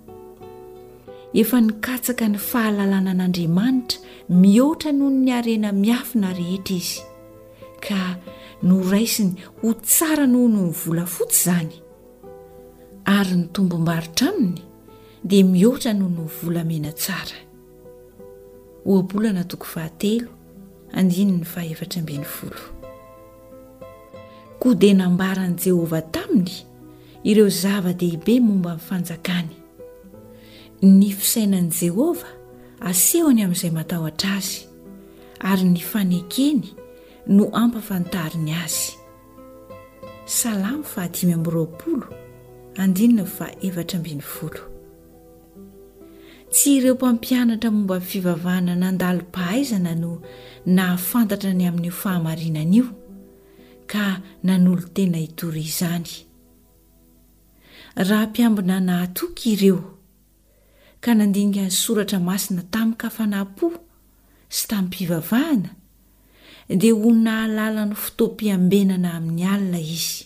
Efa nikatsaka ny fahalalana an'Andriamanitra mihoatra noho ny harena miafina rehetra izy ka noraisiny ho tsara noho ny volafotsy izany ary ny tombom-baritra aminy dia mihoatra noho ny volamena tsara. Ohabolana 3, 9-7. Koa dia nambarany Jehovah taminy ireo zava-dehibe momba ny fanjakany. Ny fisainan'i Jehovah asehony amin'izay matahotra azy ary ny fanekeny no ampafantariny azy. Salamo 5:20, 9-7. Tsy ireo mpampianatra momba fivavahana nandalo pahaizana no nahafantatra ny amin'ny fahamarinana io ka nanolo tena hitory izany. Raha mpiambina nahatoky ireo ka nandinika ny soratra masina tamin'ny kafanam-po sy tamin'ny mpivavahana dia ho nahalala ny fotoam-piambenana amin'ny alina izy.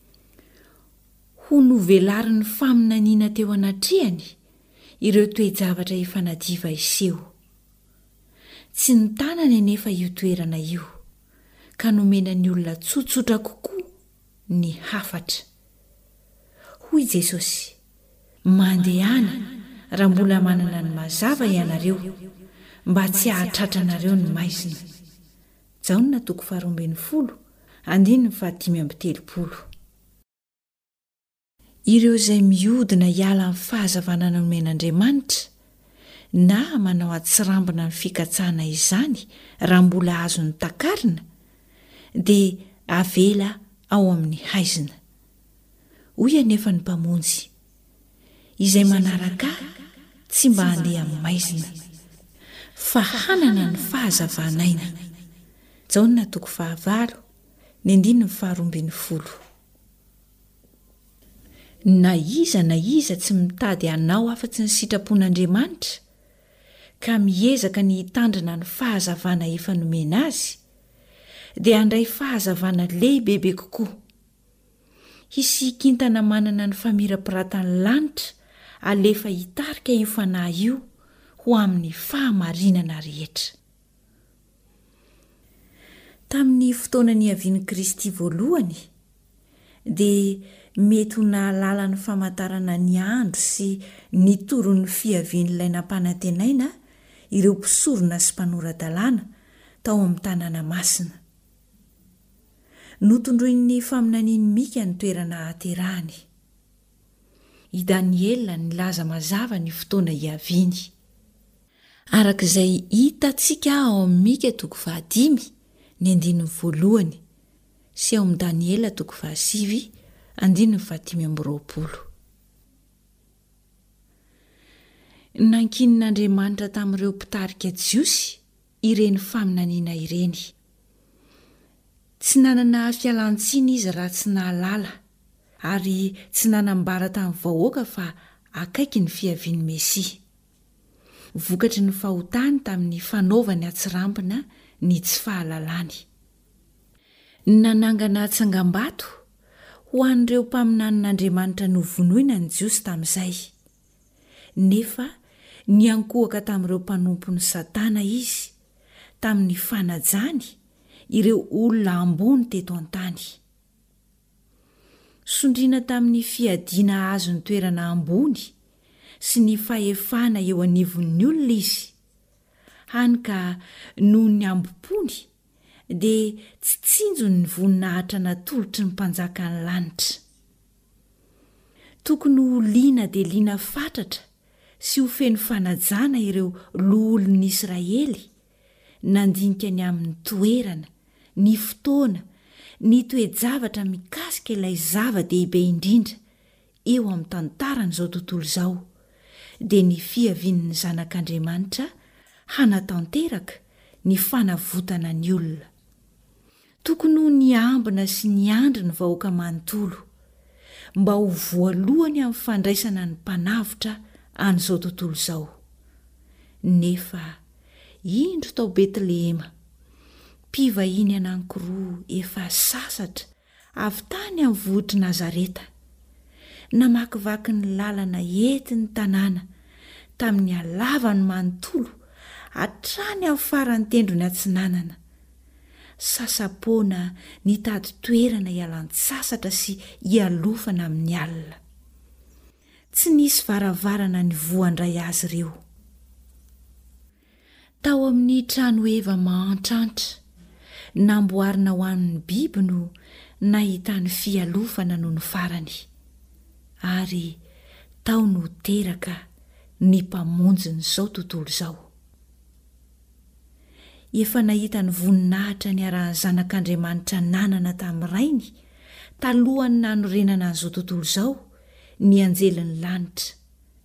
Ho novelarin'ny faminaniana teo anatrehany ireo toe-javatra efa nadiva iseho. Tsy ny tanany anefa io toerana io ka nomena ny olona tsotsotra kokoa ny hafatra. Hoy Jesosy, mandehana raha mbola manana ny mazava ianareo mba tsy hahatratrareo ny maizina. Jaona 2:12, 9-7. Ireo izay mihodina hiala amin'ny fahazavana nomen'Andriamanitra na manao atsirambina ny fikatsahana izany raha mbola azo ny takarina dia avela ao amin'ny haizina. Hoy anefa ny mpamonjy, izay manaraka tsy mba handeha amin'ny maizina fa hanana ny fahazavanaina. Jaona 5:9, 9-12. Na iza tsy mitady hanao afa-tsy ny sitrapon'Andriamanitra ka miezaka ny hitandrina ny fahazavana efa nomena azy dia handray fahazavana lehibebe kokoa. Hisikintana manana ny famirapiratany lanitra alefa hitarika io fanahy io ho amin'ny fahamarinana rehetra. Tamin'ny fotoanany avian'i Kristy voalohany dia mety ho nahalala ny famantarana ny andro sy ny toron'ny fiavian'ilay nampanantenaina ireo mpisorona sy mpanorandalàna tao amin'ny tanàna masina. Notondroin'ny faminaniany mika ny toerana haterahany. I Daniela nilaza mazava ny fotoana hiaviany. Arak'izay hitantsika ao amin'ny Mika 5 ny 1 sy ao amin'ny Daniela 5 15. Nankinin'Andriamanitra tamin'ireo mpitarika jiosy ireny faminaniana ireny. Tsy nanana fialan-tsiny izy raha tsy nahalala ary tsy nanambara tamin'ny vahoaka fa akaiky ny fiavian'ny Mesia. Vokatry ny fahotany tamin'ny fanaovany atsirambina ny tsy fahalalany. Nanangana tsangam-bato ho an'ireo mpaminan'Andriamanitra novonoina ny jiosy tamin'izay. Nefa niankohaka tamin'ireo mpanompon'ny Satana izy tamin'ny fanajany ireo olona ambony teto an-tany. Sondriana tamin'ny fiadiana azo ny toerana ambony sy ny fahefana eo anivon'ny olona izy. Hany ka noho ny ambopony dia tsy tsinjony ny voninahitra natolotry ny mpanjaka ny lanitra. Tokony ho liana dia liana fatratra sy ho feno fanajana ireo loholon'ny Israely nandinika ny amin'ny toerana, ny fotoana, ny toe-javatra mikasika ilay zava-dehibe indrindra eo amin'ny tantaran'izao tontolo izao dia ny fiavian'ny zanak'Andriamanitra hanatanteraka ny fanavotana ny olona. Tokony ho niambina sy niandry ny vahoaka manontolo mba ho voalohany amin'ny fandraisana ny mpanavotra an'izao tontolo izao. Nefa indro tao Betlehema, mpivahiny anankiroa efa sasatra avy tany amin'ny vohitry Nazareta namakivaky ny lalana entin'ny tanàna tamin'ny halavany manontolo hatrany amin'ny farany tendrony atsinanana. Sasapoana nitady toerana hialan-tsasatra sy hialofana amin'ny alina. Tsy nisy varavarana ny voandray azy ireo. Tao amin'ny trano eva mahantrantra namboarina ho an'ny biby no nahitany fialofana noho ny farany. Ary tao no teraka ny mpamonjy n'izao tontolo izao. Efa nahita ny voninahitra ny arahan'ny zanak'Andriamanitra nanana tamin'ny rainy talohany nanorenana an'izao tontolo izao ny anjelin'ny lanitra.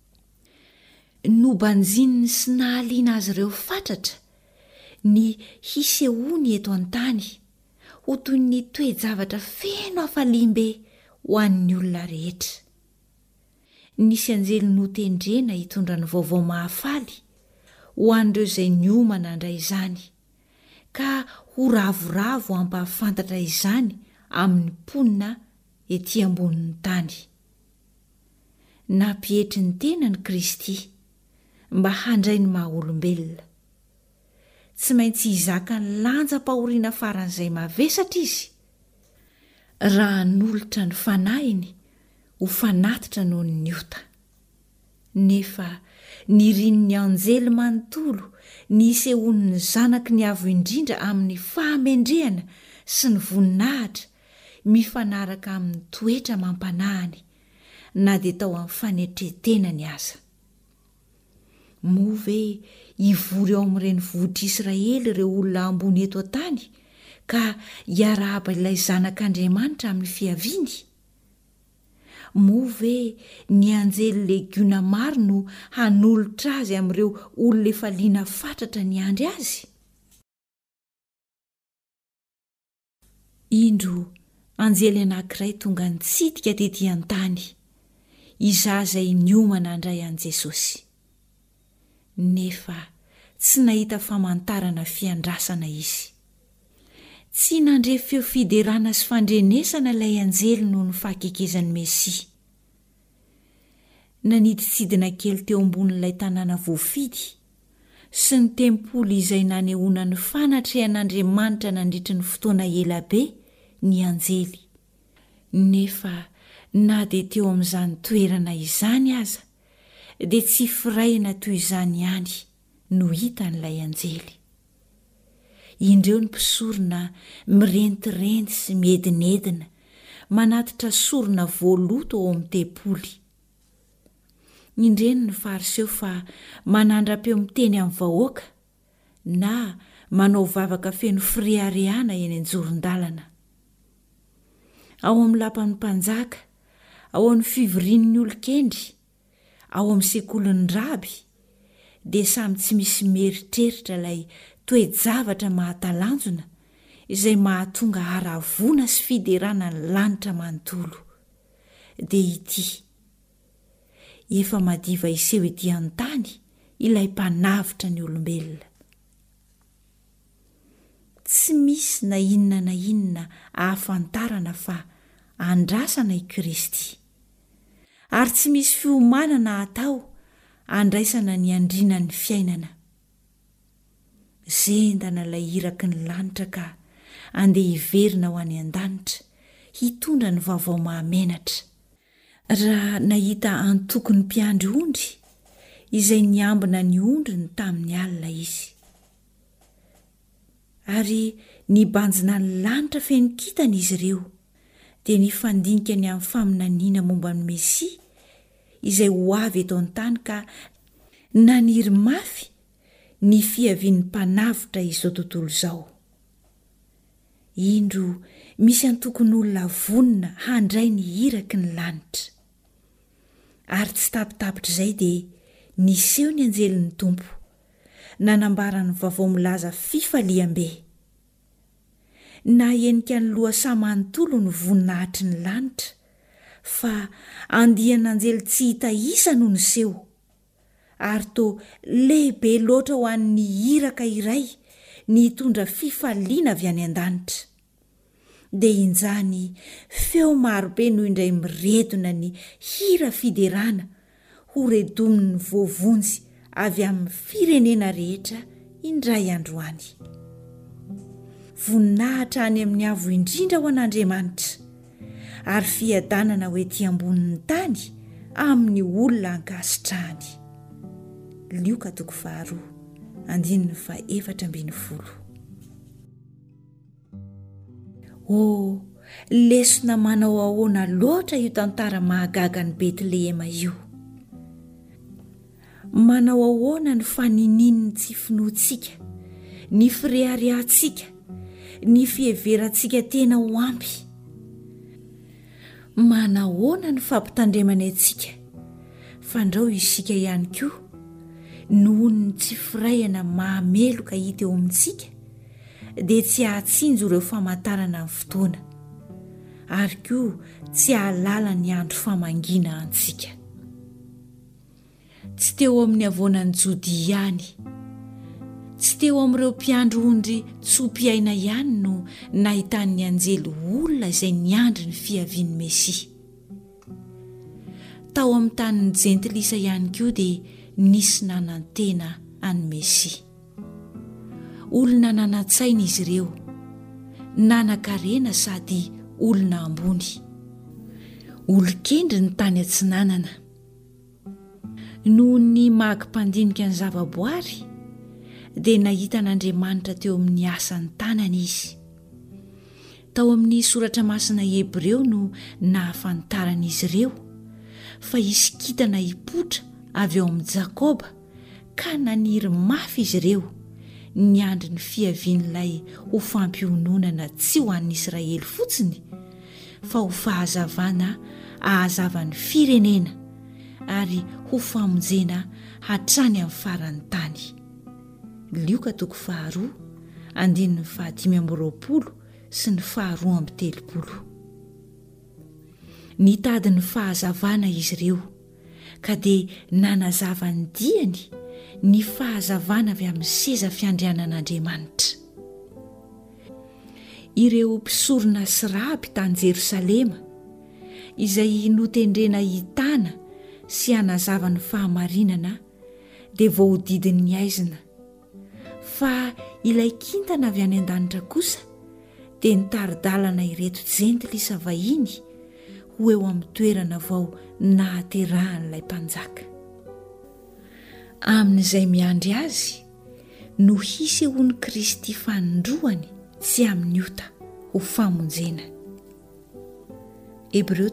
Nobanjininy sy nahaliana azy ireo fatratra ny hisehoany eto an-tany ho toy ny toe-javatra feno hafalimbe ho an'ny olona rehetra. Nisy anjely notendrena hitondra ny vaovao mahafaly ho an'ireo izay niomana handray izany ka ho ravoravo hampahafantatra izany amin'ny mponina etỳ ambonin'ny tany. Nampihetry ny tenany Kristy mba handray ny maha-olombelona. Tsy maintsy hizaka ny lanja-pahoriana faran'izay mavesatra izy raha nolotra ny fanahiny ho fanatitra noho ny ota. Nefa nirin'ny anjely manontolo ny isehoan'ny zanaky ny avo indrindra amin'ny fahamendrehana sy ny voninahitra mifanaraka amin'ny toetra mampanahany na dia tao amin'ny fanetretenany aza. Moa ve hivory ao amin'ireny vohitra Israely ireo olona ambony eto an-tany ka hiarahaba ilay zanak'Andriamanitra amin'ny fiaviany? Moa ve ny anjely legiona maro no hanolotra azy amin'ireo olona efa liana fatratra ny andry azy? Indro anjely anankiray tonga nitsidika tetỳ an-tany, izaho izay niomana handray an'i Jesosy. Nefa tsy nahita famantarana fiandrasana izy. tsy nandre feo fiderana sy fandrenesana ilay anjely noho ny fahakekezan'ny mesia. Naniditsidina kely teo ambonin'ilay tanàna voafidy sy ny tempoly izay nanehoana ny fanatrehan'Andriamanitra nandritry ny fotoana elabe ny anjely. Nefa na dia teo amin'izany toerana izany aza dia tsy firahina toy izany ihany no hitan'ilay anjely. Indreo ny mpisorona mirentirenty sy miedinedina manatitra sorona voaloto ao amin'ny tempoly. Indreny ny fariseo fa manandra-peo miteny amin'ny vahoaka na manao vavaka feno firiariana eny an-joron-dalana. Ao amin'ny lapan'ny mpanjaka, ao amin'ny fivorian'ny olon-kendry, ao amin'ny sekolin'ny raby dia samy tsy misy meritreritra ilay toe-javatra mahatalanjona izay mahatonga haravona sy fiderana ny lanitra manontolo. Dia ity: efa madiva iseho ety an-tany ilay mpanavitra ny olombelona. Tsy misy na inona ahafantarana fa andrasana i Kristy, ary tsy misy fiomanana atao andraisana ny andrinan'ny fiainana. Zendana ilay iraky ny lanitra ka andeha hiverina ho any an-danitra hitondra ny vaovao mahamenatra. Raha nahita antoko ny mpiandry ondry izay niambina ny ondriny tamin'ny alina izy, ary nibanjina ny lanitra feno kintana izy ireo, dia nifandinika ny amin'ny faminaniana momba ny Mesia izay ho avy eto an-tany ka naniry mafy ny fiavian'ny mpanavitra izao tontolo izao. Indro misy antokon'olona vonina handray ny iraky ny lanitra. Ary tsy tapitapitra izay dia niseho ny anjelin'ny Tompo, nanambara ny vaovao milaza fifaliam-be. Na enika ny loha-sa manontolo ny voninahitry ny lanitra, fa andian'anjely tsy hita isa no niseho, ary toa lehibe loatra ho an'ny iraka iray ny hitondra fifaliana avy any an-danitra. Dia injany feo marobe no indray miredona ny hira fiderana ho redomin'ny voavonjy avy amin'ny firenena rehetra indray andro any. Voninahitra any amin'ny avo indrindra ho an'Andriamanitra, ary fiadanana ho ety ambonin'ny tany amin'ny olona ankasitrahany. Lioka 2:4-4. Oh, lesona manao ahoana loatra io tantara mahagaga ny Betlehema io. Manao ahoana ny fanininin'ny tsy finoantsika, ny firehariantsika, ny fieverantsika tena ho ampy. Manao ahoana ny fampitandremana antsika, fandrao isika ihany koa noho ny tsy firayana mahameloka hita eo amintsika, dia tsy ahatsinjo ireo famantarana ny fotoana, ary koa tsy ahalala ny andro famangina antsika. Tsy teo amin'ny avoanan'ny Jodia ihany, tsy teo amin'ireo mpiandry ondry tso-piaina ihany no nahitan'ny anjely olona izay niandry ny fiavian'ny Mesia. Tao amin'ny tanin'ny jentilisa ihany koa dia nisy nanantena any Mesia. Olona nanantsaina izy ireo, nanan-karena sady olona ambony. Olon-kendry ny tany atsinanana. Noho ny mahakimpandinika ny zavaboary, dia nahita n'Andriamanitra teo amin'ny asan'ny tanana izy. Tao amin'ny soratra masina Hebreo no nahafantaran'izy ireo fa hisy kintana hipotra avy ao amin'ny Jakoba, ka naniry mafy izy ireo niandry ny fiavian'ilay ho fampiononana tsy ho an'ny Israely fotsiny, fa ho fahazavana ahazavany firenena ary ho famonjena hatrany amin'ny faran'ny tany. Lioka 2:5-20 sy ny 2:30. Nitady ny fahazavana izy ireo, ka dia nanazava ny diany ny fahazavana avy amin'ny seza fiandrianan'Andriamanitra. ireo mpisorona sy raby tany Jerosalema izay notendrena hitana sy hanazava ny fahamarinana dia voahodidin'ny aizina, fa ilay kintana avy any an-danitra kosa dia nitaridalana ireto jentilisa vahiny ho eo amin'ny toerana vao nahaterahan'ilay mpanjaka. Amin'izay miandry azy no hisy hono Kristy fanindroany tsy amin'ny ota ho famonjena. Hebreo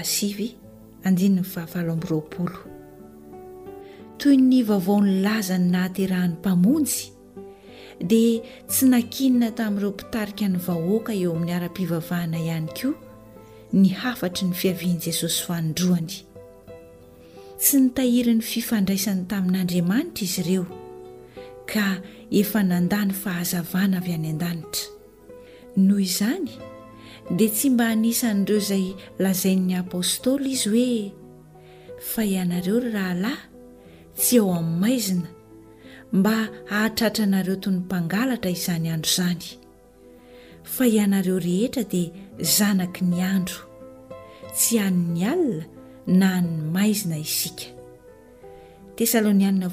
9:7-20. Toy ny vaovao nilaza ny nahaterahan'ny mpamonjy dia tsy nakinina tamin'ireo mpitarika ny vahoaka eo amin'ny ara-pivavahana ihany koa ny hafatry ny fiavian'i Jesosy fanindroany. Tsy nitahiry ny fifandraisany tamin'Andriamanitra izy ireo, ka efa nandany fahazavana avy any an-danitra. Noho izany dia tsy mba hanisan'ireo izay lazain'ny apôstôly izy hoe: fa ianareo rahalahy tsy ao amin'ny maizina mba hahatratra anareo toy ny mpangalatra izany andro izany, fa ianareo rehetra dia zanaky ny andro, tsy an'ny alina na an'ny maizina isika. Tesalonianina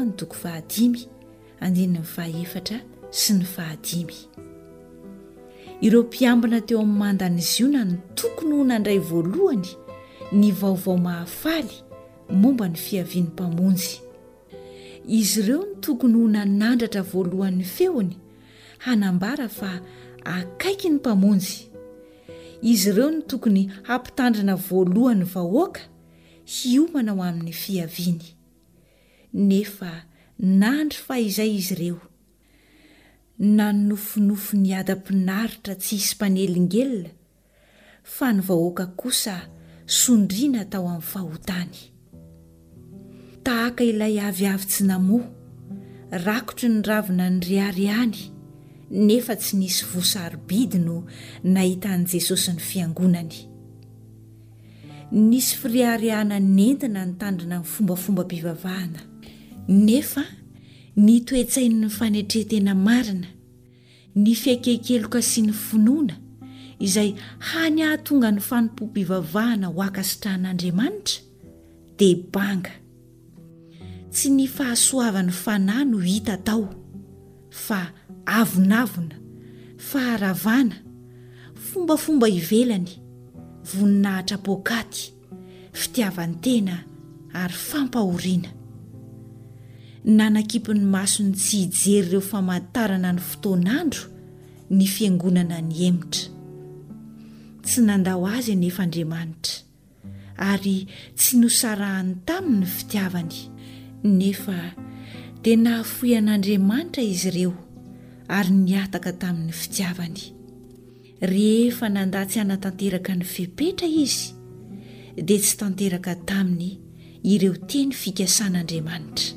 1:5-7. Ireo mpiambina teo amin'ny mandany ziona ny tokony ho nandray voalohany ny vaovao mahafaly momba ny fiavian'ny mpamonjy. Izy ireo ny tokony ho nanandratra voalohan'ny feony hanambara fa akaiky ny mpamonjy. Izy ireo ny tokony hampitandrina voalohany vahoaka hiomana ho amin'ny fiaviany. Nefa nandry fa izay izy ireo, na nofinofy ny adam-pinaritra tsy hisy mpanelingelina, fa ny vahoaka kosa sondriana tao amin'ny fahotany. Tahaka ilay aviavy tsy namoa, rakotry ny ravina ny riariany, nefa tsy nisy voasaribidy no nahita an'i Jesosy ny fiangonany. Nisy firiariana nentina nitandrina ny fombafomba-pivavahana, nefa ny toetsainy ny fanetretena marina, ny fiakekeloka sy ny finoana izay hany ahatonga ny fanompo-pivavahana ho akasitrahan'Andriamanitra dia banga. Tsy ny fahasoavan'ny fanahy no hita tao, fa avonavona, faharavana, fombafomba ivelany, voninahitra pokaty, fitiavan-tena ary fampahoriana. Nanakipy ny masony tsy hijery ireo famantarana ny fotoan'andro ny fiangonana ny emitra. Tsy nandao azy anefa Andriamanitra, ary tsy nosarahany tamin'ny fitiavany, nefa dia nahafoy an'Andriamanitra izy ireo ary niataka tamin'ny fitiavany. Rehefa nandatsy hanatanteraka ny fepetra izy dia tsy tanteraka taminy ireo teny fikasan'Andriamanitra.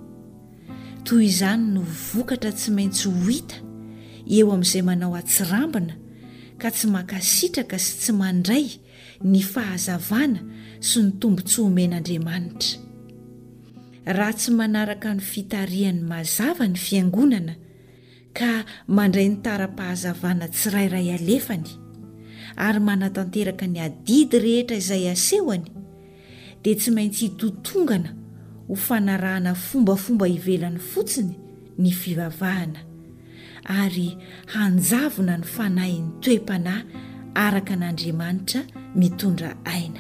Toy izany no vokatra tsy maintsy ho hita eo amin'izay manao atsirambina ka tsy makasitraka sy tsy mandray ny fahazavana sy ny tombontsy omen'Andriamanitra. Raha tsy manaraka ny fitarihan'ny mazava ny fiangonana ka mandray ny tara-pahazavana tsirairay alefany ary manatanteraka ny adidy rehetra izay asehony, dia tsy maintsy hitotongana ho fanarahana fombafomba ivelany fotsiny ny fivavahana ary hanjavona ny fanahin'ny toe-panahy araka an'Andriamanitra mitondra aina.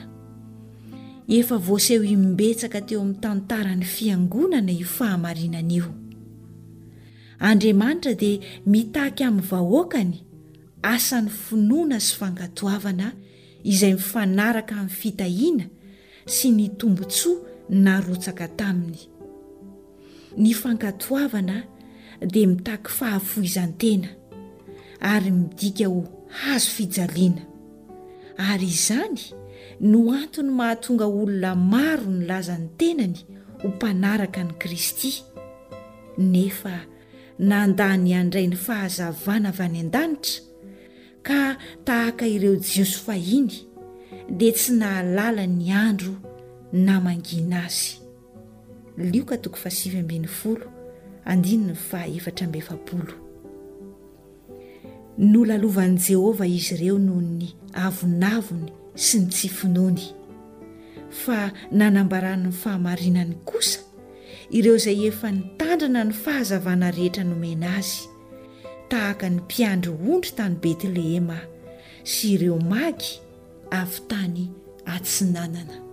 Efa voaseho imbetsaka teo amin'ny tantarany fiangonana io fahamarinana io. Andriamanitra dia mitaky amin'ny vahoakany asan'ny finoana sy fankatoavana izay mifanaraka amin'ny fitahiana sy ny tombotsoa narotsaka taminy. Ny fankatoavana dia mitaky fahafoizan-tena ary midika ho hazo fijaliana, ary izany no antony mahatonga olona maro ny lazany tenany ho mpanaraka ny Kristy, nefa nandany handray ny fahazavana avy any an-danitra ka tahaka ireo jiosy fahiny dia tsy nahalala ny andro na mangina azy. Lioka 7:7. nolalovan'i Jehovah izy ireo noho ny avonavony sy ny tsy finoany, fa nanambarany ny fahamarinany kosa ireo izay efa nitandrina ny fahazavana rehetra nomena azy, tahaka ny mpiandry ondry tany Betlehema sy ireo magy avy tany Atsinanana.